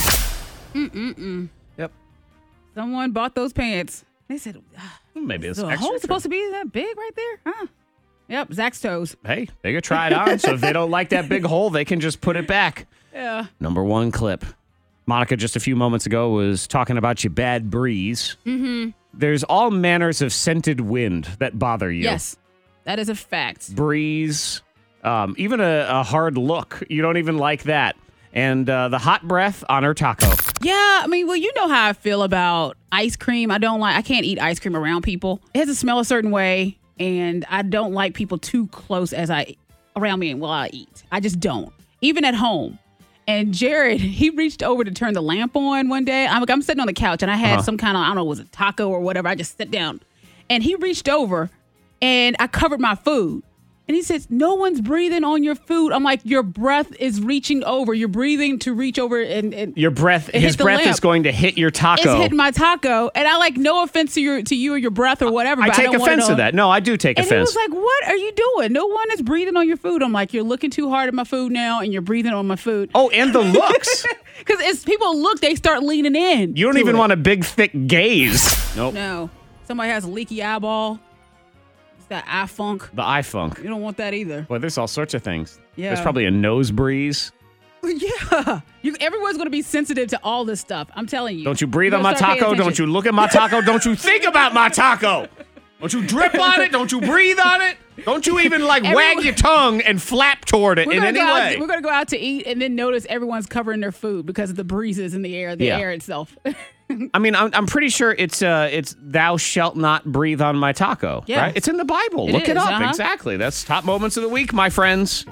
D: hole. Yep.
E: Someone bought those pants. They said,
D: maybe it's
E: the
D: extra.
E: hole supposed to be that big right there? Huh? Yep, Zach's toes.
D: Hey, they could try it on. So if they don't like that big hole, they can just put it back.
E: Yeah.
D: Number 1 clip. Monica just a few moments ago was talking about your bad breeze. There's all manners of scented wind that bother you.
E: Yes, that is a fact.
D: Breeze, even a hard look. You don't even like that. And the hot breath on her taco.
E: Yeah, I mean, well, you know how I feel about ice cream. I can't eat ice cream around people. It has to smell a certain way, and I don't like people too close around me while I eat. I just don't. Even at home. And Jared, he reached over to turn the lamp on one day. I'm sitting on the couch, and I had some kind of, I don't know, was it taco or whatever. I just sat down. And he reached over, and I covered my food. And he says, no one's breathing on your food. I'm like, your breath is reaching over. You're breathing to reach over and
D: your breath, his breath is going to hit your taco.
E: It's hitting my taco. And I no offense to you or your breath or whatever.
D: I
E: but
D: take
E: I don't
D: offense to that. No, I do take offense.
E: And he was like, what are you doing? No one is breathing on your food. I'm like, you're looking too hard at my food now and you're breathing on my food.
D: Oh, and the looks.
E: Because as people look, they start leaning in.
D: You don't even want a big, thick gaze. Nope.
E: No. Somebody has a leaky eyeball. That eye funk.
D: The eye funk.
E: You don't want that either.
D: Well, there's all sorts of things.
E: Yeah.
D: There's probably a nose breeze.
E: Yeah. Everyone's going to be sensitive to all this stuff. I'm telling you.
D: Don't you breathe on my taco. Don't you look at my taco. Don't you think about my taco. Don't you drip on it. Don't you breathe on it. Don't you even wag your tongue and flap toward it in any way.
E: We're going to go out to eat and then notice everyone's covering their food because of the breezes in the air, the air itself.
D: I mean, I'm pretty sure it's thou shalt not breathe on my taco.
E: Yeah.
D: Right? It's in the Bible. Look it up. Exactly. That's top moments of the week, my friends.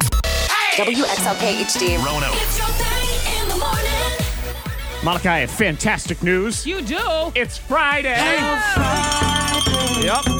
B: WXLK HD.
A: Rono.
J: It's your thing in the morning.
D: Monica, I have fantastic news.
E: You do.
D: It's Friday. Yep.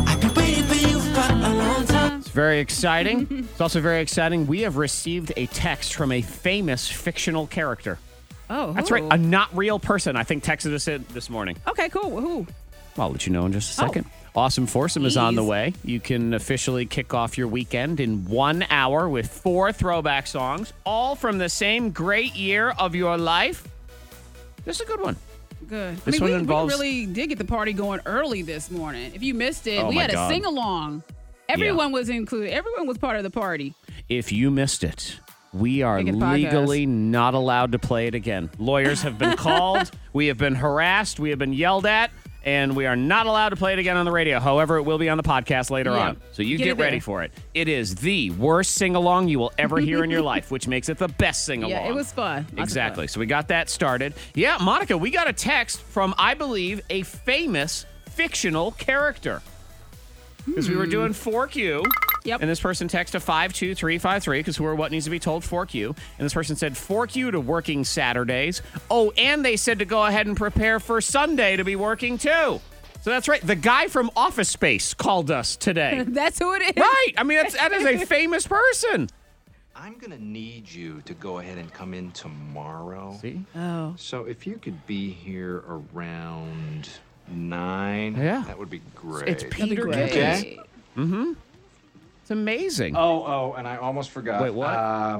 D: It's very exciting. It's also very exciting. We have received a text from a famous fictional character.
E: Oh,
D: that's right. A not real person, I think, texted us in this morning.
E: Okay, cool. Who?
D: I'll let you know in just a second. Awesome Foursome is on the way. You can officially kick off your weekend in 1 hour with 4 throwback songs, all from the same great year of your life. This is a good one.
E: Good.
D: This one involves...
E: we really did get the party going early this morning. If you missed it, we had a sing-along. Everyone was included. Everyone was part of the party.
D: If you missed it, we are legally not allowed to play it again. Lawyers have been called. We have been harassed. We have been yelled at. And we are not allowed to play it again on the radio. However, it will be on the podcast later on. So you get ready for it. It is the worst sing-along you will ever hear in your life, which makes it the best sing-along.
E: Yeah, it was fun.
D: Exactly. So we got that started. Yeah, Monica, we got a text from, I believe, a famous fictional character. Because we were doing 4Q.
E: Yep.
D: And this person texted 52353 because we're what needs to be told 4Q. And this person said 4Q to working Saturdays. Oh, and they said to go ahead and prepare for Sunday to be working too. So that's right. The guy from Office Space called us today.
E: That's who it is.
D: Right. I mean, that is a famous person.
K: I'm gonna need you to go ahead and come in tomorrow.
D: See?
E: Oh.
K: So if you could be here around 9, that would be great.
D: It's Peter
E: great.
D: Gibbons.
K: Okay.
D: Mm-hmm. It's amazing.
K: Oh, and I almost forgot.
D: Wait, what?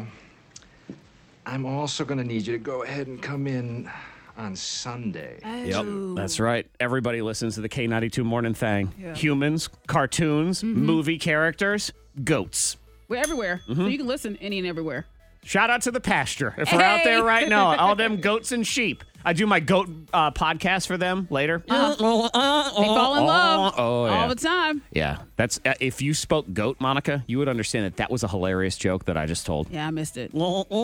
K: I'm also gonna need you to go ahead and come in on Sunday.
D: Yep, that's right. Everybody listens to the K92 Morning Thing. Yeah. Humans, cartoons, movie characters, goats.
E: We're everywhere. So you can listen any and everywhere.
D: Shout out to the pasture. If we're out there right now, all them goats and sheep. I do my goat podcast for them later.
E: They fall in love all the time.
D: Yeah, that's if you spoke goat, Monica, you would understand that was a hilarious joke that I just told.
E: Yeah, I missed it.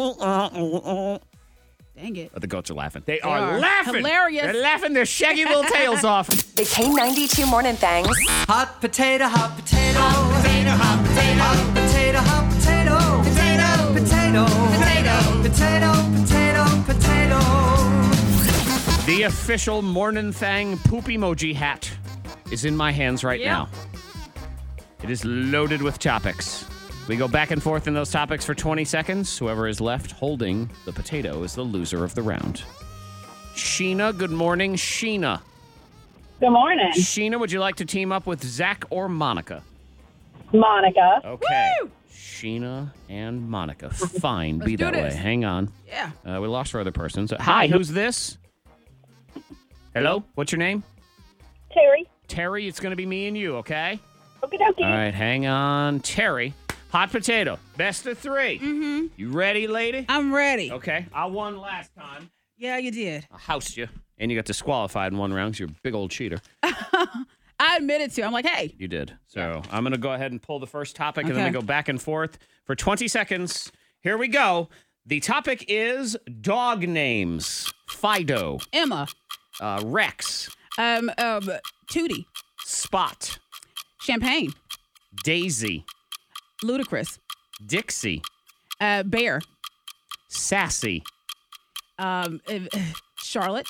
E: Dang it.
D: But the goats are laughing. They are laughing.
E: Hilarious.
D: They're laughing their shaggy little tails off.
B: The K92 Morning Thangs.
L: Hot potato, hot potato. Hot potato, hot potato. Hot potato, hot potato. Potato, potato. Potato, potato, potato.
D: The official Morning Thang poop emoji hat is in my hands right now. It is loaded with topics. We go back and forth in those topics for 20 seconds. Whoever is left holding the potato is the loser of the round. Sheena, good morning. Sheena.
M: Good morning.
D: Sheena, would you like to team up with Zach or Monica?
M: Monica.
D: Okay. Woo! Sheena and Monica. Fine. Be that way. Hang on.
E: Yeah.
D: We lost our other person. So, hi, who's this? Hello? What's your name?
M: Terry.
D: Terry, it's going to be me and you, okay?
M: Okie dokie.
D: All right, hang on. Terry, hot potato, best of 3.
E: Mm-hmm.
D: You ready, lady?
E: I'm ready.
D: Okay. I won last time.
E: Yeah, you did.
D: I housed you. And you got disqualified in one round because you're a big old cheater.
E: I admitted to. I'm like, hey.
D: You did. So I'm going to go ahead and pull the first topic, and then we go back and forth for 20 seconds. Here we go. The topic is dog names. Fido.
E: Emma.
D: Rex.
E: Tootie.
D: Spot.
E: Champagne.
D: Daisy.
E: Ludicrous.
D: Dixie.
E: Bear.
D: Sassy.
E: Charlotte.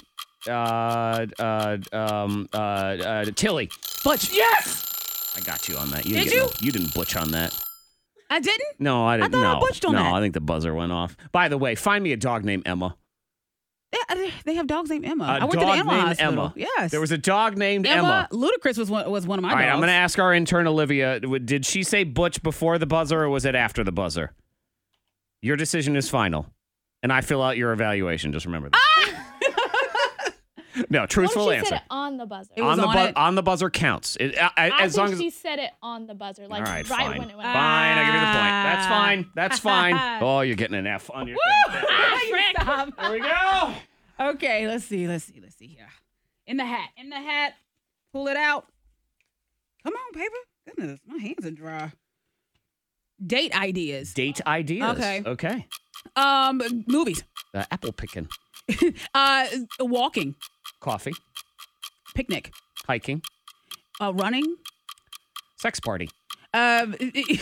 D: Tilly.
E: Butch. Yes!
D: I got you on that.
E: Did you?
D: You didn't butch on that.
E: I didn't?
D: No, I didn't.
E: I thought I butched on that.
D: No, I think the buzzer went off. By the way, find me a dog named Emma.
E: They have dogs named Emma. I
D: A
E: worked at the
D: dog
E: Emma
D: named
E: Hospital.
D: Emma.
E: Yes.
D: There was a dog named Emma.
E: Ludacris was one of my dogs.
D: All right, I'm going to ask our intern, Olivia. Did she say Butch before the buzzer or was it after the buzzer? Your decision is final. And I fill out your evaluation. Just remember that. No, truthful
N: What if she
D: answer.
N: said it on the buzzer?
D: On the buzzer counts.
N: I think she said it on the buzzer, like
D: all right,
N: right
D: fine.
N: when it went.
D: Fine, I'll give you the point. That's fine. That's fine. Oh, you're getting an F on your thing.
E: Stop.
D: There we go.
E: Okay, let's see here. In the hat. Pull it out. Come on, paper. Goodness, my hands are dry. Date ideas.
D: Okay.
E: Movies.
D: Apple picking.
E: Walking.
D: Coffee.
E: Picnic.
D: Hiking.
E: Running.
D: Sex party.
E: Going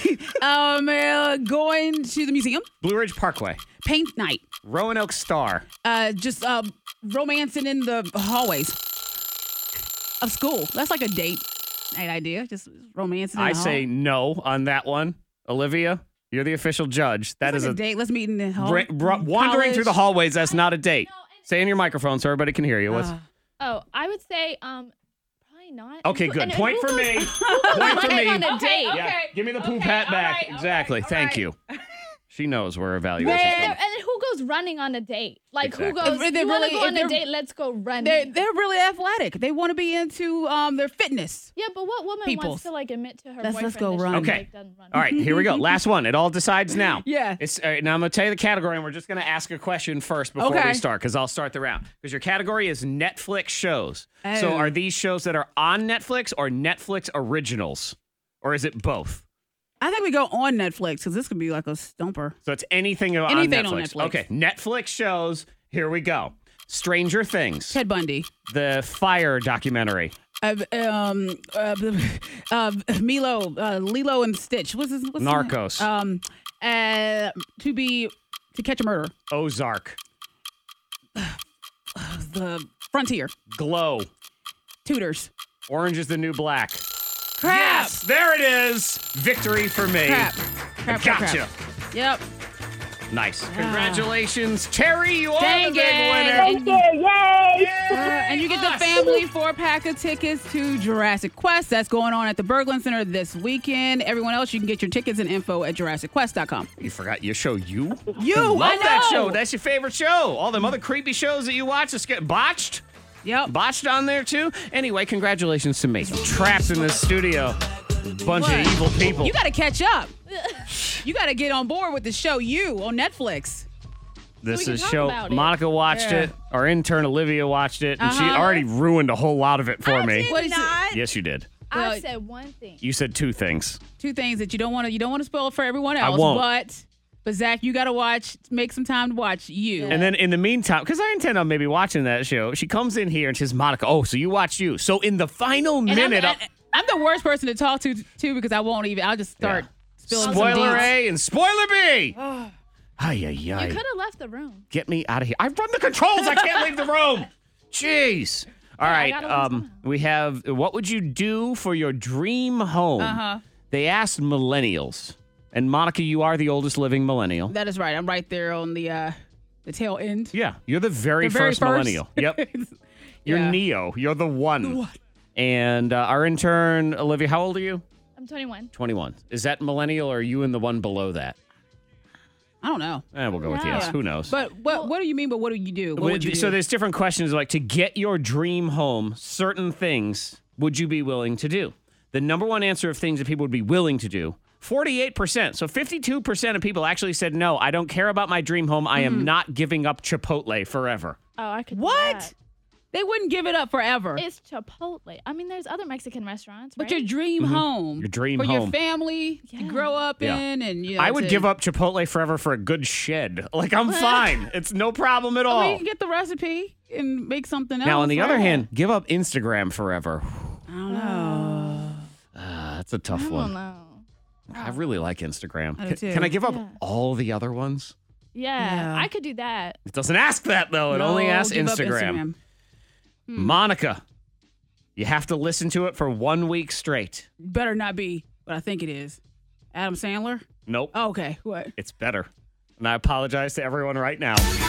E: to the museum.
D: Blue Ridge Parkway.
E: Paint night.
D: Roanoke Star.
E: Just romancing in the hallways of school. That's like a date night idea. Just romancing.
D: I say no on that one. Olivia, you're the official judge. That is
E: a date. Let's meet in the hall.
D: Wandering through the hallways, that's not a date. Say in your microphone so everybody can hear you. What's
N: Oh, I would say probably not.
D: Okay, good. Point for me.
N: Point
D: for me.
N: On a date.
D: Yeah. Give me the poop hat back.
N: Right,
D: exactly. Thank you. She knows where evaluation
N: And then who goes running on a date? Like
D: Exactly.
N: who goes?
E: If they're
N: You want to
E: really-
N: go
E: if
N: on a
E: they're-
N: date? Let's go running.
E: They're really athletic. They want to be into their fitness.
N: Yeah, but what woman
E: Peoples.
N: wants to like admit to her
E: Let's
N: boyfriend
E: go
N: that
E: run.
N: she
D: Okay.
N: like, doesn't run?
D: All right, here we go. Last one. It all decides now.
E: Yeah.
D: It's now I'm going to tell you the category, and we're just going to ask a question first before
E: Okay.
D: we start, because I'll start the round. Because your category is Netflix shows. So
E: Oh.
D: are these shows that are on Netflix or Netflix originals? Or is it both?
E: I think we go on Netflix because this could be like a stumper.
D: So it's anything on
E: Anything
D: Netflix.
E: on Netflix.
D: Okay, Netflix shows. Here we go. Stranger Things.
E: Ted Bundy.
D: The Fire documentary.
E: Milo, Lilo and Stitch. What's his? What's
D: Narcos.
E: To Catch a Murder.
D: Ozark.
E: The Frontier.
D: Glow.
E: Tutors.
D: Orange is the New Black.
E: Crap.
D: Yes, there it is. Victory for me.
E: Crap.
D: Gotcha.
E: Yep.
D: Nice. Congratulations, Terry. You are
E: Dang
D: the big
E: it.
D: winner.
M: Thank you. Yay!
E: And you get the family 4-pack of tickets to Jurassic Quest. That's going on at the Berglund Center this weekend. Everyone else, you can get your tickets and info at JurassicQuest.com.
D: You forgot your show, You?
E: You,
D: I love
E: I
D: that
E: know.
D: show. That's your favorite show. All them other creepy shows that you watch just get botched.
E: Yep.
D: Botched on there, too. Anyway, congratulations to me. Trapped in this studio. Bunch
E: What?
D: of evil people.
E: You got to catch up. You got to get on board with the show You on Netflix.
D: This
N: we can
D: is
N: talk
D: show.
N: about it.
D: Monica watched
E: Yeah.
D: it. Our intern Olivia watched it, and she
E: Uh-huh.
D: already ruined a whole lot of it for me.
E: What is it?
D: Yes, you did.
N: I said one thing.
D: You said two things.
E: Two things that you don't want to spoil for everyone
D: I
E: else.
D: won't.
E: But Zach, you got to make some time to watch You.
D: And then in the meantime, because I intend on maybe watching that show, she comes in here and says, Monica, oh, so you watched You. So in the final
E: And
D: minute,
E: I'm the worst person to talk to too because I'll just start spilling some
D: spoiler
E: deets.
D: A and spoiler B. Ay,
N: You
D: ay, ay.
N: could have left the room.
D: Get me out of here. I run the controls. I can't leave the room. Jeez. All
N: I
D: right.
N: got a little
D: We have what would you do for your dream home?
E: Uh-huh.
D: They asked millennials. And Monica, you are the oldest living millennial.
E: That is right. I'm right there on the tail end.
D: Yeah, you're the very,
E: The very
D: first
E: first.
D: millennial. Yep. You're
E: Yeah.
D: Neo. You're the one. And our intern, Olivia, how old are you?
N: I'm 21.
D: 21. Is that millennial or are you in the one below that?
E: I don't know.
D: We'll go with yes.
E: Yeah.
D: Who knows?
E: But what do you mean? But what do you do? What would you do?
D: So there's different questions like to get your dream home, certain things would you be willing to do? The number one answer of things that people would be willing to do, 48%. So 52% of people actually said, no, I don't care about my dream home. I am not giving up Chipotle forever.
N: Oh, I could do
E: What?
N: that.
E: They wouldn't give it up forever.
N: It's Chipotle. I mean, there's other Mexican restaurants,
E: But
N: right?
E: your dream home.
D: Your dream
E: for
D: home.
E: your family to grow up
D: Yeah.
E: in. And
D: I would give up Chipotle forever for a good shed. Like, I'm fine. It's no problem at
E: I
D: all.
E: mean, you can get the recipe and make something else.
D: Now, on the other
E: right?
D: hand, give up Instagram forever.
E: I don't know.
D: That's a tough
N: I
D: one.
N: don't know.
D: I really like Instagram.
E: I do too.
D: Can I give up
N: Yeah.
D: all the other ones?
N: Yeah,
E: Yeah.
N: I could do that.
D: It doesn't ask that, though. It
E: No,
D: only asks
E: give up
D: Instagram. Monica, you have to listen to it for 1 week straight.
E: Better not be what I think it is. Adam Sandler?
D: Nope.
E: Oh, okay. What?
D: It's better. And I apologize to everyone right now. 1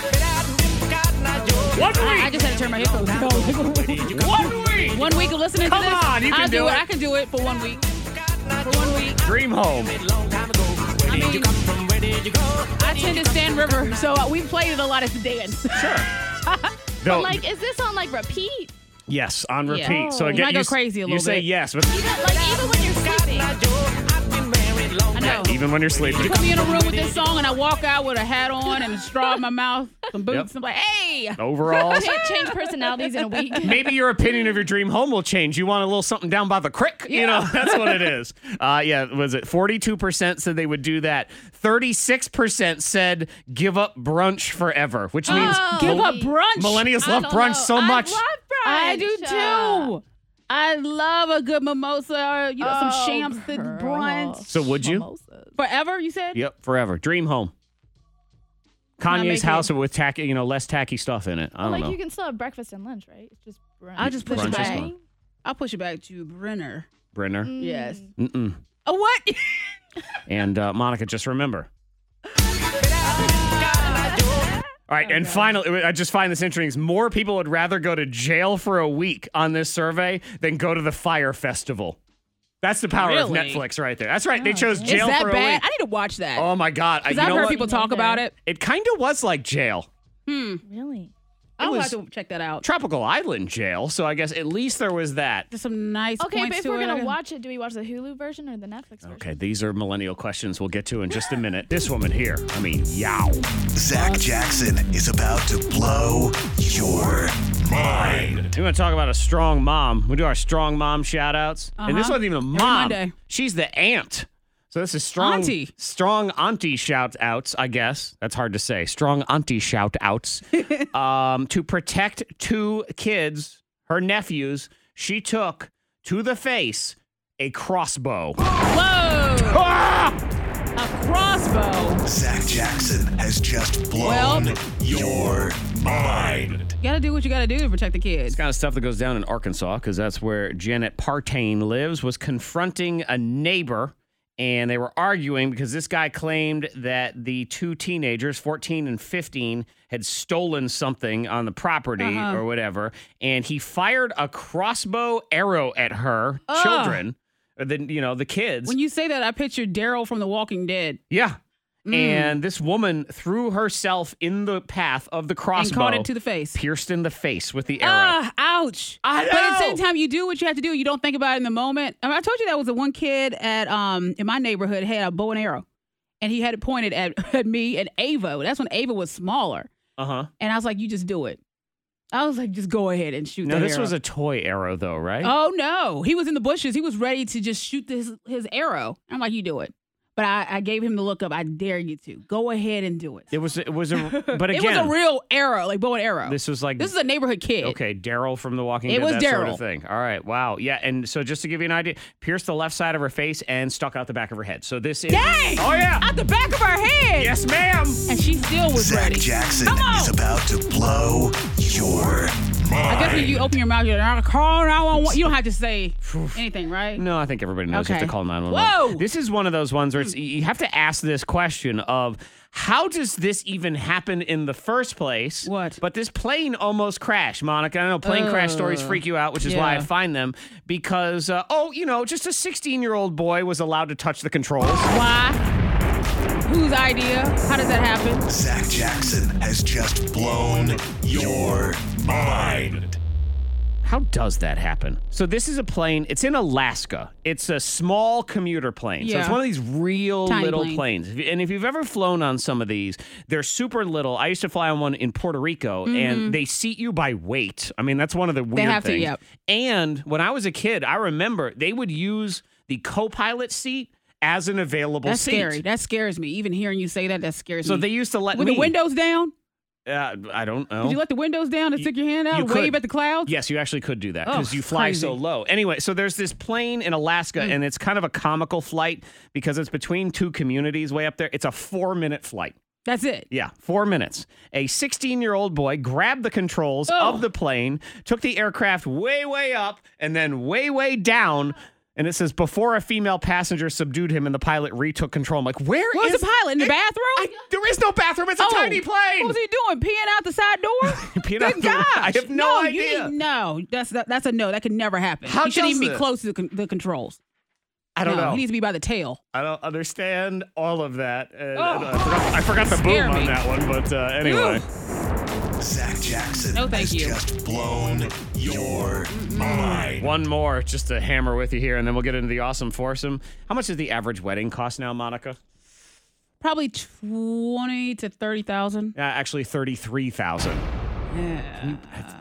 E: I
D: week!
E: just had to turn my headphones down.
D: 1 week!
E: 1 week of listening
D: Come
E: to this?
D: on, you can
E: I'll
D: do it.
E: I can do it for 1 week. For 1 week.
D: Dream home.
E: I mean, I tend to stand river, so we played it a lot at the dance.
D: Though-
N: But like, is this on like repeat?
D: yes, on repeat.
E: Yeah.
D: So
E: You
D: again,
E: might go crazy a
D: you
E: little
D: say
E: bit.
D: yes, but
N: Even when you're sleeping.
E: I know.
D: even when you're sleeping.
E: You put me in a room with this song and I walk out with a hat on and a straw in my mouth, some boots.
D: Yep.
E: I'm like, hey.
D: Overalls.
N: Change personalities in a week.
D: Maybe your opinion of your dream home will change. You want a little something down by the creek? You know, that's what it is. Was it 42% said they would do that? 36% said give up brunch forever, which means
E: Give up brunch.
D: millennials
N: I
D: love
N: don't
D: brunch
N: know.
D: so much.
N: I love brunch.
E: I do too. I love a good mimosa or some Shamsted brunch.
D: So would you?
N: Mimosas.
E: Forever, you said?
D: Yep, forever. Dream home.
E: I
D: Kanye's
E: make
D: house with tacky, less tacky stuff in it. I don't
N: Like
D: know.
N: you can still have breakfast and lunch, right? It's just brunch.
E: I'll just push
D: Brunch
E: it
D: is
E: back.
D: fine.
E: I'll push it back to Brenner.
D: Brenner.
E: Yes.
D: Mm-mm.
E: Oh, what?
D: And Monica, just remember. All right, and finally, I just find this interesting. More people would rather go to jail for a week on this survey than go to the Fire Festival. That's the power of
E: Really?
D: Netflix right there. That's right. They chose jail
E: Is that
D: for a
E: bad?
D: week.
E: I need to watch that.
D: Oh, my God.
E: Because
D: You
E: I've
D: know
E: heard
D: what?
E: people talk about it.
D: It kind of was like jail.
N: Really?
E: I'll
D: was-
E: have to check that out.
D: Tropical Island jail, so I guess at least there was that.
E: There's some nice
N: Okay,
E: points
N: but if
E: to
N: we're
E: it.
N: gonna watch it, do we watch the Hulu version or the Netflix version?
D: Okay, these are millennial questions we'll get to in just a minute. This woman here, yow.
A: Zach Jackson is about to blow your mind.
D: We're going to talk about a strong mom. We do our strong mom shout outs. And this
E: Uh-huh.
D: wasn't even a
E: Every
D: mom.
E: Monday.
D: She's the aunt. So this is strong auntie shout outs, I guess. That's hard to say. Strong auntie shout outs. To protect two kids, her nephews, she took to the face a crossbow.
E: Whoa!
D: Ah!
E: A crossbow.
A: Zach Jackson has just blown your mind.
E: You gotta do what you gotta do to protect the kids.
D: This kind of stuff that goes down in Arkansas, because that's where Janet Partain lives, was confronting a neighbor And they were arguing because this guy claimed that the two teenagers, 14 and 15, had stolen something on the property or whatever. And he fired a crossbow arrow at her children, or the kids.
E: When you say that, I pictured Daryl from The Walking Dead.
D: Yeah. And this woman threw herself in the path of the crossbow.
E: And caught it to the face.
D: Pierced in the face with the arrow.
E: Ouch.
D: I know.
E: But at the same time, you do what you have to do. You don't think about it in the moment. I told you that was the one kid at in my neighborhood had a bow and arrow. And he had it pointed at me and Ava. That's when Ava was smaller.
D: Uh-huh.
E: And I was like, you just do it. I was like, just go ahead and shoot
D: No,
E: that
D: this
E: arrow.
D: was a toy arrow, though, right?
E: Oh, no. He was in the bushes. He was ready to just shoot his arrow. I'm like, you do it. But I gave him the look up. I dare you to. Go ahead and do it.
D: It was but again.
E: It was a real arrow, like bow and arrow.
D: This was
E: This is a neighborhood kid.
D: Okay, Daryl from The Walking Dead.
E: It was
D: that sort of
E: Daryl.
D: thing. All right, wow. Yeah, and so just to give you an idea, pierced the left side of her face and stuck out the back of her head. So this is...
E: Dang!
D: Oh, yeah.
E: Out the back of her head.
D: Yes, ma'am.
E: And she still was
A: Zach
E: ready.
A: Jackson
E: Come on.
A: is about to blow your mind.
E: I guess when you open your mouth, you're like, call 911. You don't have to say anything, right?
D: No, I think everybody knows you have
E: Okay.
D: to call 911.
E: Whoa!
D: This is one of those ones where you have to ask this question of, how does this even happen in the first place?
E: What?
D: But this plane almost crashed, Monica. I know plane crash stories freak you out, which is why I
E: yeah.
D: find them. Because, just a 16-year-old boy was allowed to touch the controls.
E: Why? Whose idea? How does that happen?
A: Zach Jackson has just blown your mind.
D: How does that happen? So this is a plane. It's in Alaska. It's a small commuter plane. So it's
E: Yeah.
D: one of these real
E: Tiny
D: little
E: plane.
D: planes. And if you've ever flown on some of these, they're super little. I used to fly on one in Puerto Rico, and they seat you by weight. I mean, that's one of the weird
E: have to,
D: things.
E: yep.
D: And when I was a kid, I remember they would use the co-pilot seat as an available
E: That's
D: seat.
E: scary. That scares me. Even hearing you say that scares me.
D: So they used to let
E: With
D: me.
E: the windows down?
D: I don't know.
E: Did you let the windows down and stick your hand out
D: You
E: and
D: could.
E: wave at the clouds?
D: Yes, you actually could do that because
E: Oh,
D: you fly
E: crazy.
D: so low. Anyway, so there's this plane in Alaska, and it's kind of a comical flight because it's between two communities way up there. It's a 4-minute flight.
E: That's it.
D: Yeah, 4 minutes. A 16-year-old boy grabbed the controls of the plane, took the aircraft way, way up, and then way, way down. And it says, before a female passenger subdued him and the pilot retook control. I'm like, where
E: Where's
D: is
E: the pilot? In the bathroom?
D: there is no bathroom. It's a tiny plane.
E: What was he doing? Peeing out the side door?
D: Peeing
E: Good
D: out the-
E: gosh.
D: I have no idea.
E: That's a no. That could never happen.
D: How
E: he shouldn't
D: does
E: even be
D: it?
E: close to the controls.
D: I don't know.
E: He needs to be by the tail.
D: I don't understand all of that.
E: Oh.
D: I forgot the boom
E: Scare
D: on
E: me.
D: that one, but anyway.
A: Zach Jackson
E: No, thank
A: has
E: you.
A: just blown your mind.
D: One more just to hammer with you here, and then we'll get into the awesome foursome. How much does the average wedding cost now, Monica?
E: Probably 20 to 30,000.
D: Actually, $33,000.
E: Yeah.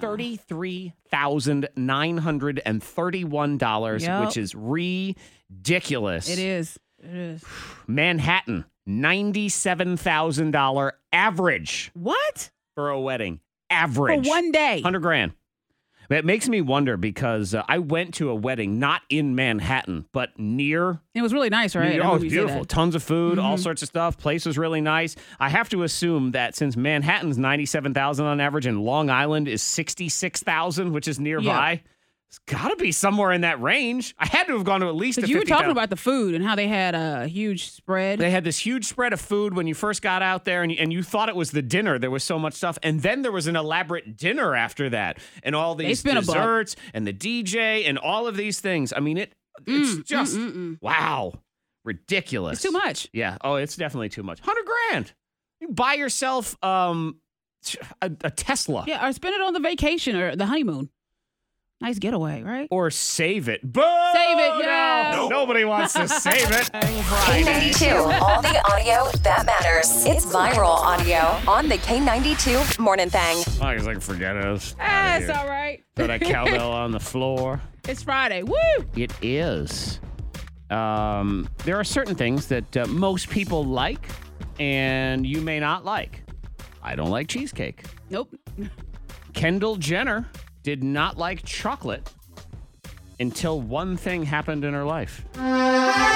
D: $33,931,
E: Yep.
D: which is ridiculous.
E: It is. It is.
D: Manhattan, $97,000 average
E: What?
D: for a wedding. Average.
E: For one day.
D: $100,000. It makes me wonder because I went to a wedding not in Manhattan, but near.
E: It was really nice, right? I
D: Oh,
E: remember
D: it's
E: you said
D: beautiful.
E: that.
D: Tons of food, all sorts of stuff. Place was really nice. I have to assume that since Manhattan's $97,000 on average and Long Island is $66,000, which is nearby, it's got to be somewhere in that range. I had to have gone to at least
E: But
D: a
E: you were talking
D: $50,000.
E: about the food and how they had a huge spread.
D: They had this huge spread of food when you first got out there, and you thought it was the dinner. There was so much stuff. And then there was an elaborate dinner after that, and all these
E: spent a buck.
D: desserts, and the DJ, and all of these things. I mean, it's just, wow, ridiculous.
E: It's too much.
D: Yeah. Oh, it's definitely too much. $100,000. You buy yourself a Tesla.
E: Yeah, or spend it on the vacation or the honeymoon. Nice getaway, right?
D: Or save it. Boo!
E: Save it, yeah.
D: No. Nobody wants to save it.
B: K92, all the audio that matters. It's viral audio on the K92 Morning Thing.
D: I was like, forget it.
E: It's all right.
D: Throw that cowbell on the floor.
E: It's Friday. Woo!
D: It is. There are certain things that most people like, and you may not like. I don't like cheesecake.
E: Nope.
D: Kendall Jenner did not like chocolate until one thing happened in her life.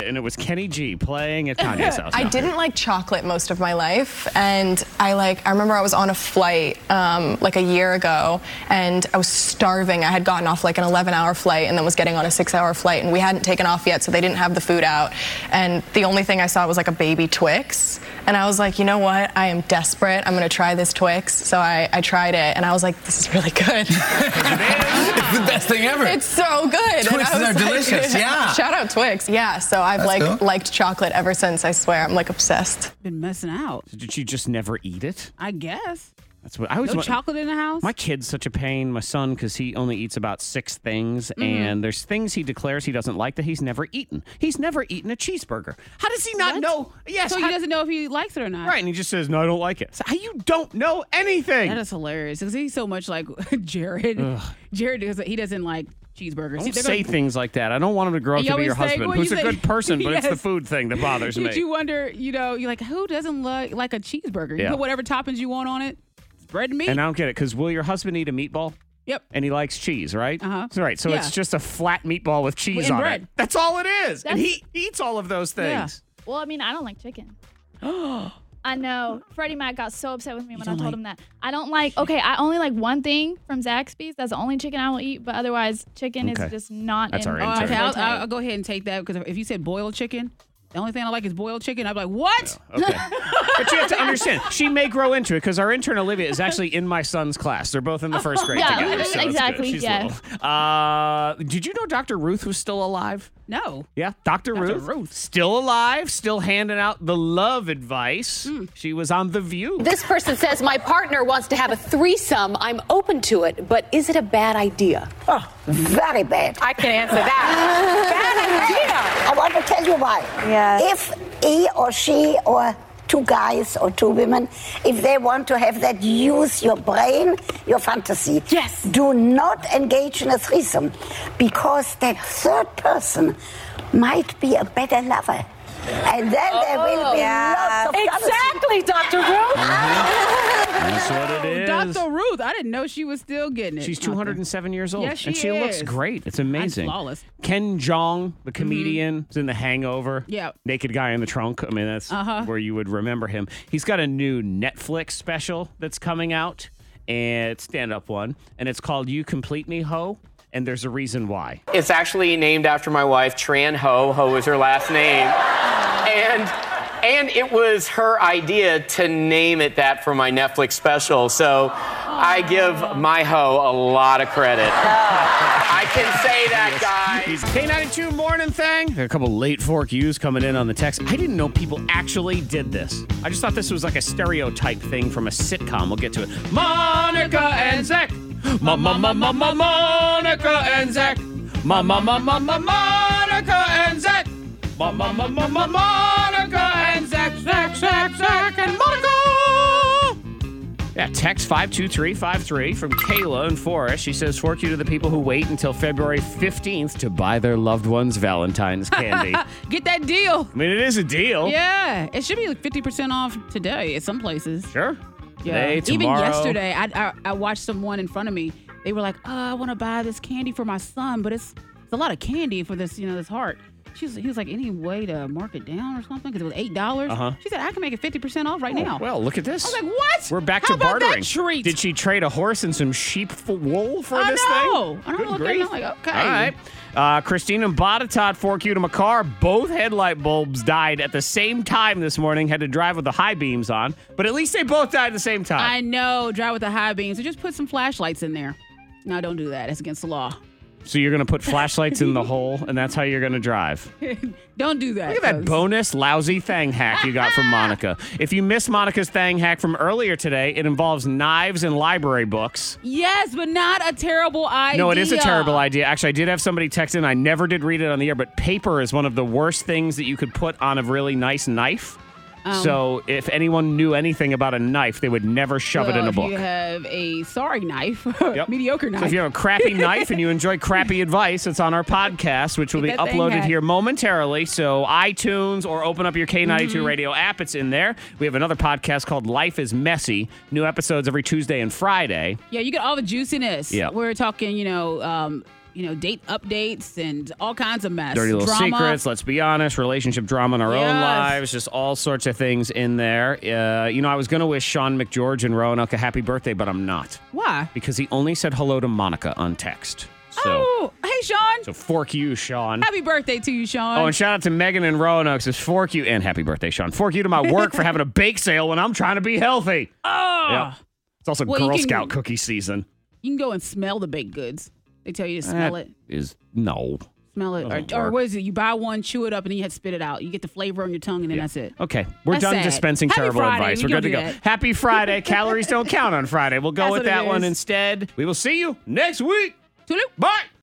D: and it was Kenny G playing at Kanye's house.
O: I didn't like chocolate most of my life, and I remember I was on a flight like a year ago, and I was starving. I had gotten off like an 11-hour flight and then was getting on a 6-hour flight, and we hadn't taken off yet, so they didn't have the food out, and the only thing I saw was like a baby Twix, and I was like, you know what? I am desperate. I'm gonna try this Twix. So I tried it, and I was like, this is really good.
P: It's the best thing ever.
O: It's so good.
P: Twixes are delicious, yeah.
O: Shout out Twix, yeah. So I've liked chocolate ever since, I swear. I'm like obsessed.
E: Been messing out.
D: So did you just never eat it?
E: I guess.
D: That's what I always
E: No
D: want.
E: chocolate in the house?
D: My kid's such a pain, my son, because he only eats about 6 things, and there's things he declares he doesn't like that he's never eaten. He's never eaten a cheeseburger. How does he not know? Yes.
E: So he doesn't know if he likes it or not.
D: Right, and he just says, no, I don't like it. So how you don't know anything?
E: That is hilarious because he's so much like Jared.
D: Ugh.
E: Jared, he doesn't like cheeseburgers.
D: Don't say things like that. I don't want him to grow up
E: You
D: to be your
E: always say-
D: husband,
E: what
D: who's
E: you
D: a
E: say?
D: good person, but it's the
E: Yes.
D: food thing that bothers me.
E: Did you wonder, you're like, who doesn't like a cheeseburger? You
D: Yeah.
E: put whatever toppings you want on it. It's bread and meat.
D: And I don't get it, because will your husband eat a meatball?
E: Yep.
D: And he likes cheese, right?
E: Uh-huh.
D: So, right, so
E: Yeah.
D: it's just a flat meatball with cheese
E: And
D: on
E: bread.
D: it. That's all it is. And
N: That's-
D: he eats all of those things.
N: Well, I mean, I don't like chicken. I know. Freddie Mac got so upset with me when I told him that. I don't like, I only like one thing from Zaxby's. That's the only chicken I will eat. But otherwise, chicken
D: Okay.
N: is just not
D: That's
N: in
D: all
N: my
D: right.
E: Okay,
N: forte.
E: I'll go ahead and take that because if you said boiled chicken, the only thing I like is boiled chicken. I'd be like, what?
D: Okay. But you have to understand, she may grow into it because our intern Olivia is actually in my son's class. They're both in the first grade
N: Yeah,
D: together. So it's good.
N: exactly,
D: She's
N: yeah.
D: little. Did you know Dr. Ruth was still alive?
E: No.
D: Yeah, Dr. Ruth. Still alive, still handing out the love advice. She was on The View.
Q: This person says, my partner wants to have a threesome. I'm open to it, but is it a bad idea?
R: Oh, very bad.
Q: I can answer that.
R: I want to tell you why. If he or she or 2 guys or 2 women, if they want to have that, use your brain, your fantasy.
Q: Yes.
R: Do not engage in a threesome because that third person might be a better lover. And then there will be lots of
Q: Exactly, Dr. Ruth.
D: That's what it is.
E: Dr. Ruth, I didn't know she was still getting it.
D: She's 207 years old.
E: Yes, she
D: and she looks
E: is.
D: great. It's amazing.
E: That's flawless.
D: Ken Jeong, the comedian, is in The Hangover.
E: Yeah.
D: Naked guy in the trunk. I mean, that's where you would remember him. He's got a new Netflix special that's coming out, and it's stand-up one, and it's called You Complete Me, Ho, and there's a reason why.
S: It's actually named after my wife, Tran Ho. Ho is her last name. And it was her idea to name it that for my Netflix special. So I give my Ho a lot of credit. I can say that, guys.
D: K92 morning thing. There are a couple late fork U's coming in on the text. I didn't know people actually did this. I just thought this was like a stereotype thing from a sitcom. We'll get to it. Monica and Zach. Monica and Zach. Monica and Zach. Monica and Zach, Zach, and Monica. Yeah, text 52353 from Kayla in Forest. She says, fork you to the people who wait until February 15th to buy their loved ones Valentine's candy.
E: Get that deal.
D: I mean, it is a deal.
E: Yeah. It should be like 50% off today at some places.
D: Sure.
E: Yeah.
D: Today,
E: Even
D: tomorrow.
E: yesterday, I watched someone in front of me. They were like, I want to buy this candy for my son, but it's a lot of candy for this, this heart. He was like, any way to mark it down or something? Because it was $8.
D: Uh-huh.
E: She said, I can make it 50% off right now.
D: Well, look at this.
E: I was like, what?
D: We're back
E: How
D: to
E: about that
D: bartering.
E: treat?
D: Did she trade a horse and some sheep wool for this
E: know.
D: thing?
E: I know.
D: Good
E: Look at
D: grief.
E: it, I'm like, okay.
D: All right. Christine and Botetourt, fork you to my car. Both headlight bulbs died at the same time this morning. Had to drive with the high beams on. But at least they both died at the same time.
E: I know. Drive with the high beams. So just put some flashlights in there. No, don't do that. It's against the law.
D: So you're going to put flashlights in the hole, and that's how you're going to drive.
E: Don't do that.
D: Look at that bonus lousy thang hack you got from Monica. If you missed Monica's thang hack from earlier today, it involves knives and library books.
E: Yes, but not a terrible idea.
D: No, it is a terrible idea. Actually, I did have somebody text in. I never did read it on the air, but paper is one of the worst things that you could put on a really nice knife. So if anyone knew anything about a knife, they would never shove it in a book.
E: If you have a sorry knife,
D: Yep.
E: mediocre knife.
D: So if you have a crappy knife and you enjoy crappy advice, it's on our podcast, which will be
E: Get that thing
D: uploaded
E: hacked.
D: here momentarily. So iTunes or open up your K92 radio app. It's in there. We have another podcast called Life is Messy. New episodes every Tuesday and Friday.
E: Yeah, you get all the juiciness.
D: Yeah.
E: We're talking, date updates and all kinds of mess.
D: Dirty little
E: drama.
D: secrets, let's be honest, relationship drama in our own
E: Yes.
D: lives, just all sorts of things in there. I was going to wish Sean McGeorge and Roanoke a happy birthday, but I'm not.
E: Why?
D: Because he only said hello to Monica on text. So,
E: hey, Sean.
D: So fork you, Sean.
E: Happy birthday to you, Sean.
D: Oh, and shout out to Megan and Roanoke. Says fork you, and happy birthday, Sean. Fork you to my work for having a bake sale when I'm trying to be healthy.
E: Oh.
D: Yeah. It's also Girl Scout cookie season.
E: You can go and smell the baked goods. They tell you to smell it.
D: No.
E: Smell it. Or what is it? You buy one, chew it up, and then you have to spit it out. You get the flavor on your tongue, and then that's it.
D: Okay. We're
E: That's
D: done
E: sad.
D: dispensing
E: Happy
D: terrible
E: Friday.
D: advice.
E: We
D: We're
E: can
D: good to
E: do
D: go.
E: that.
D: Happy Friday. Calories don't count on Friday. We'll go
E: That's
D: with
E: what it
D: that one
E: is.
D: instead. We will see you next week.
E: Toodaloo.
D: Bye.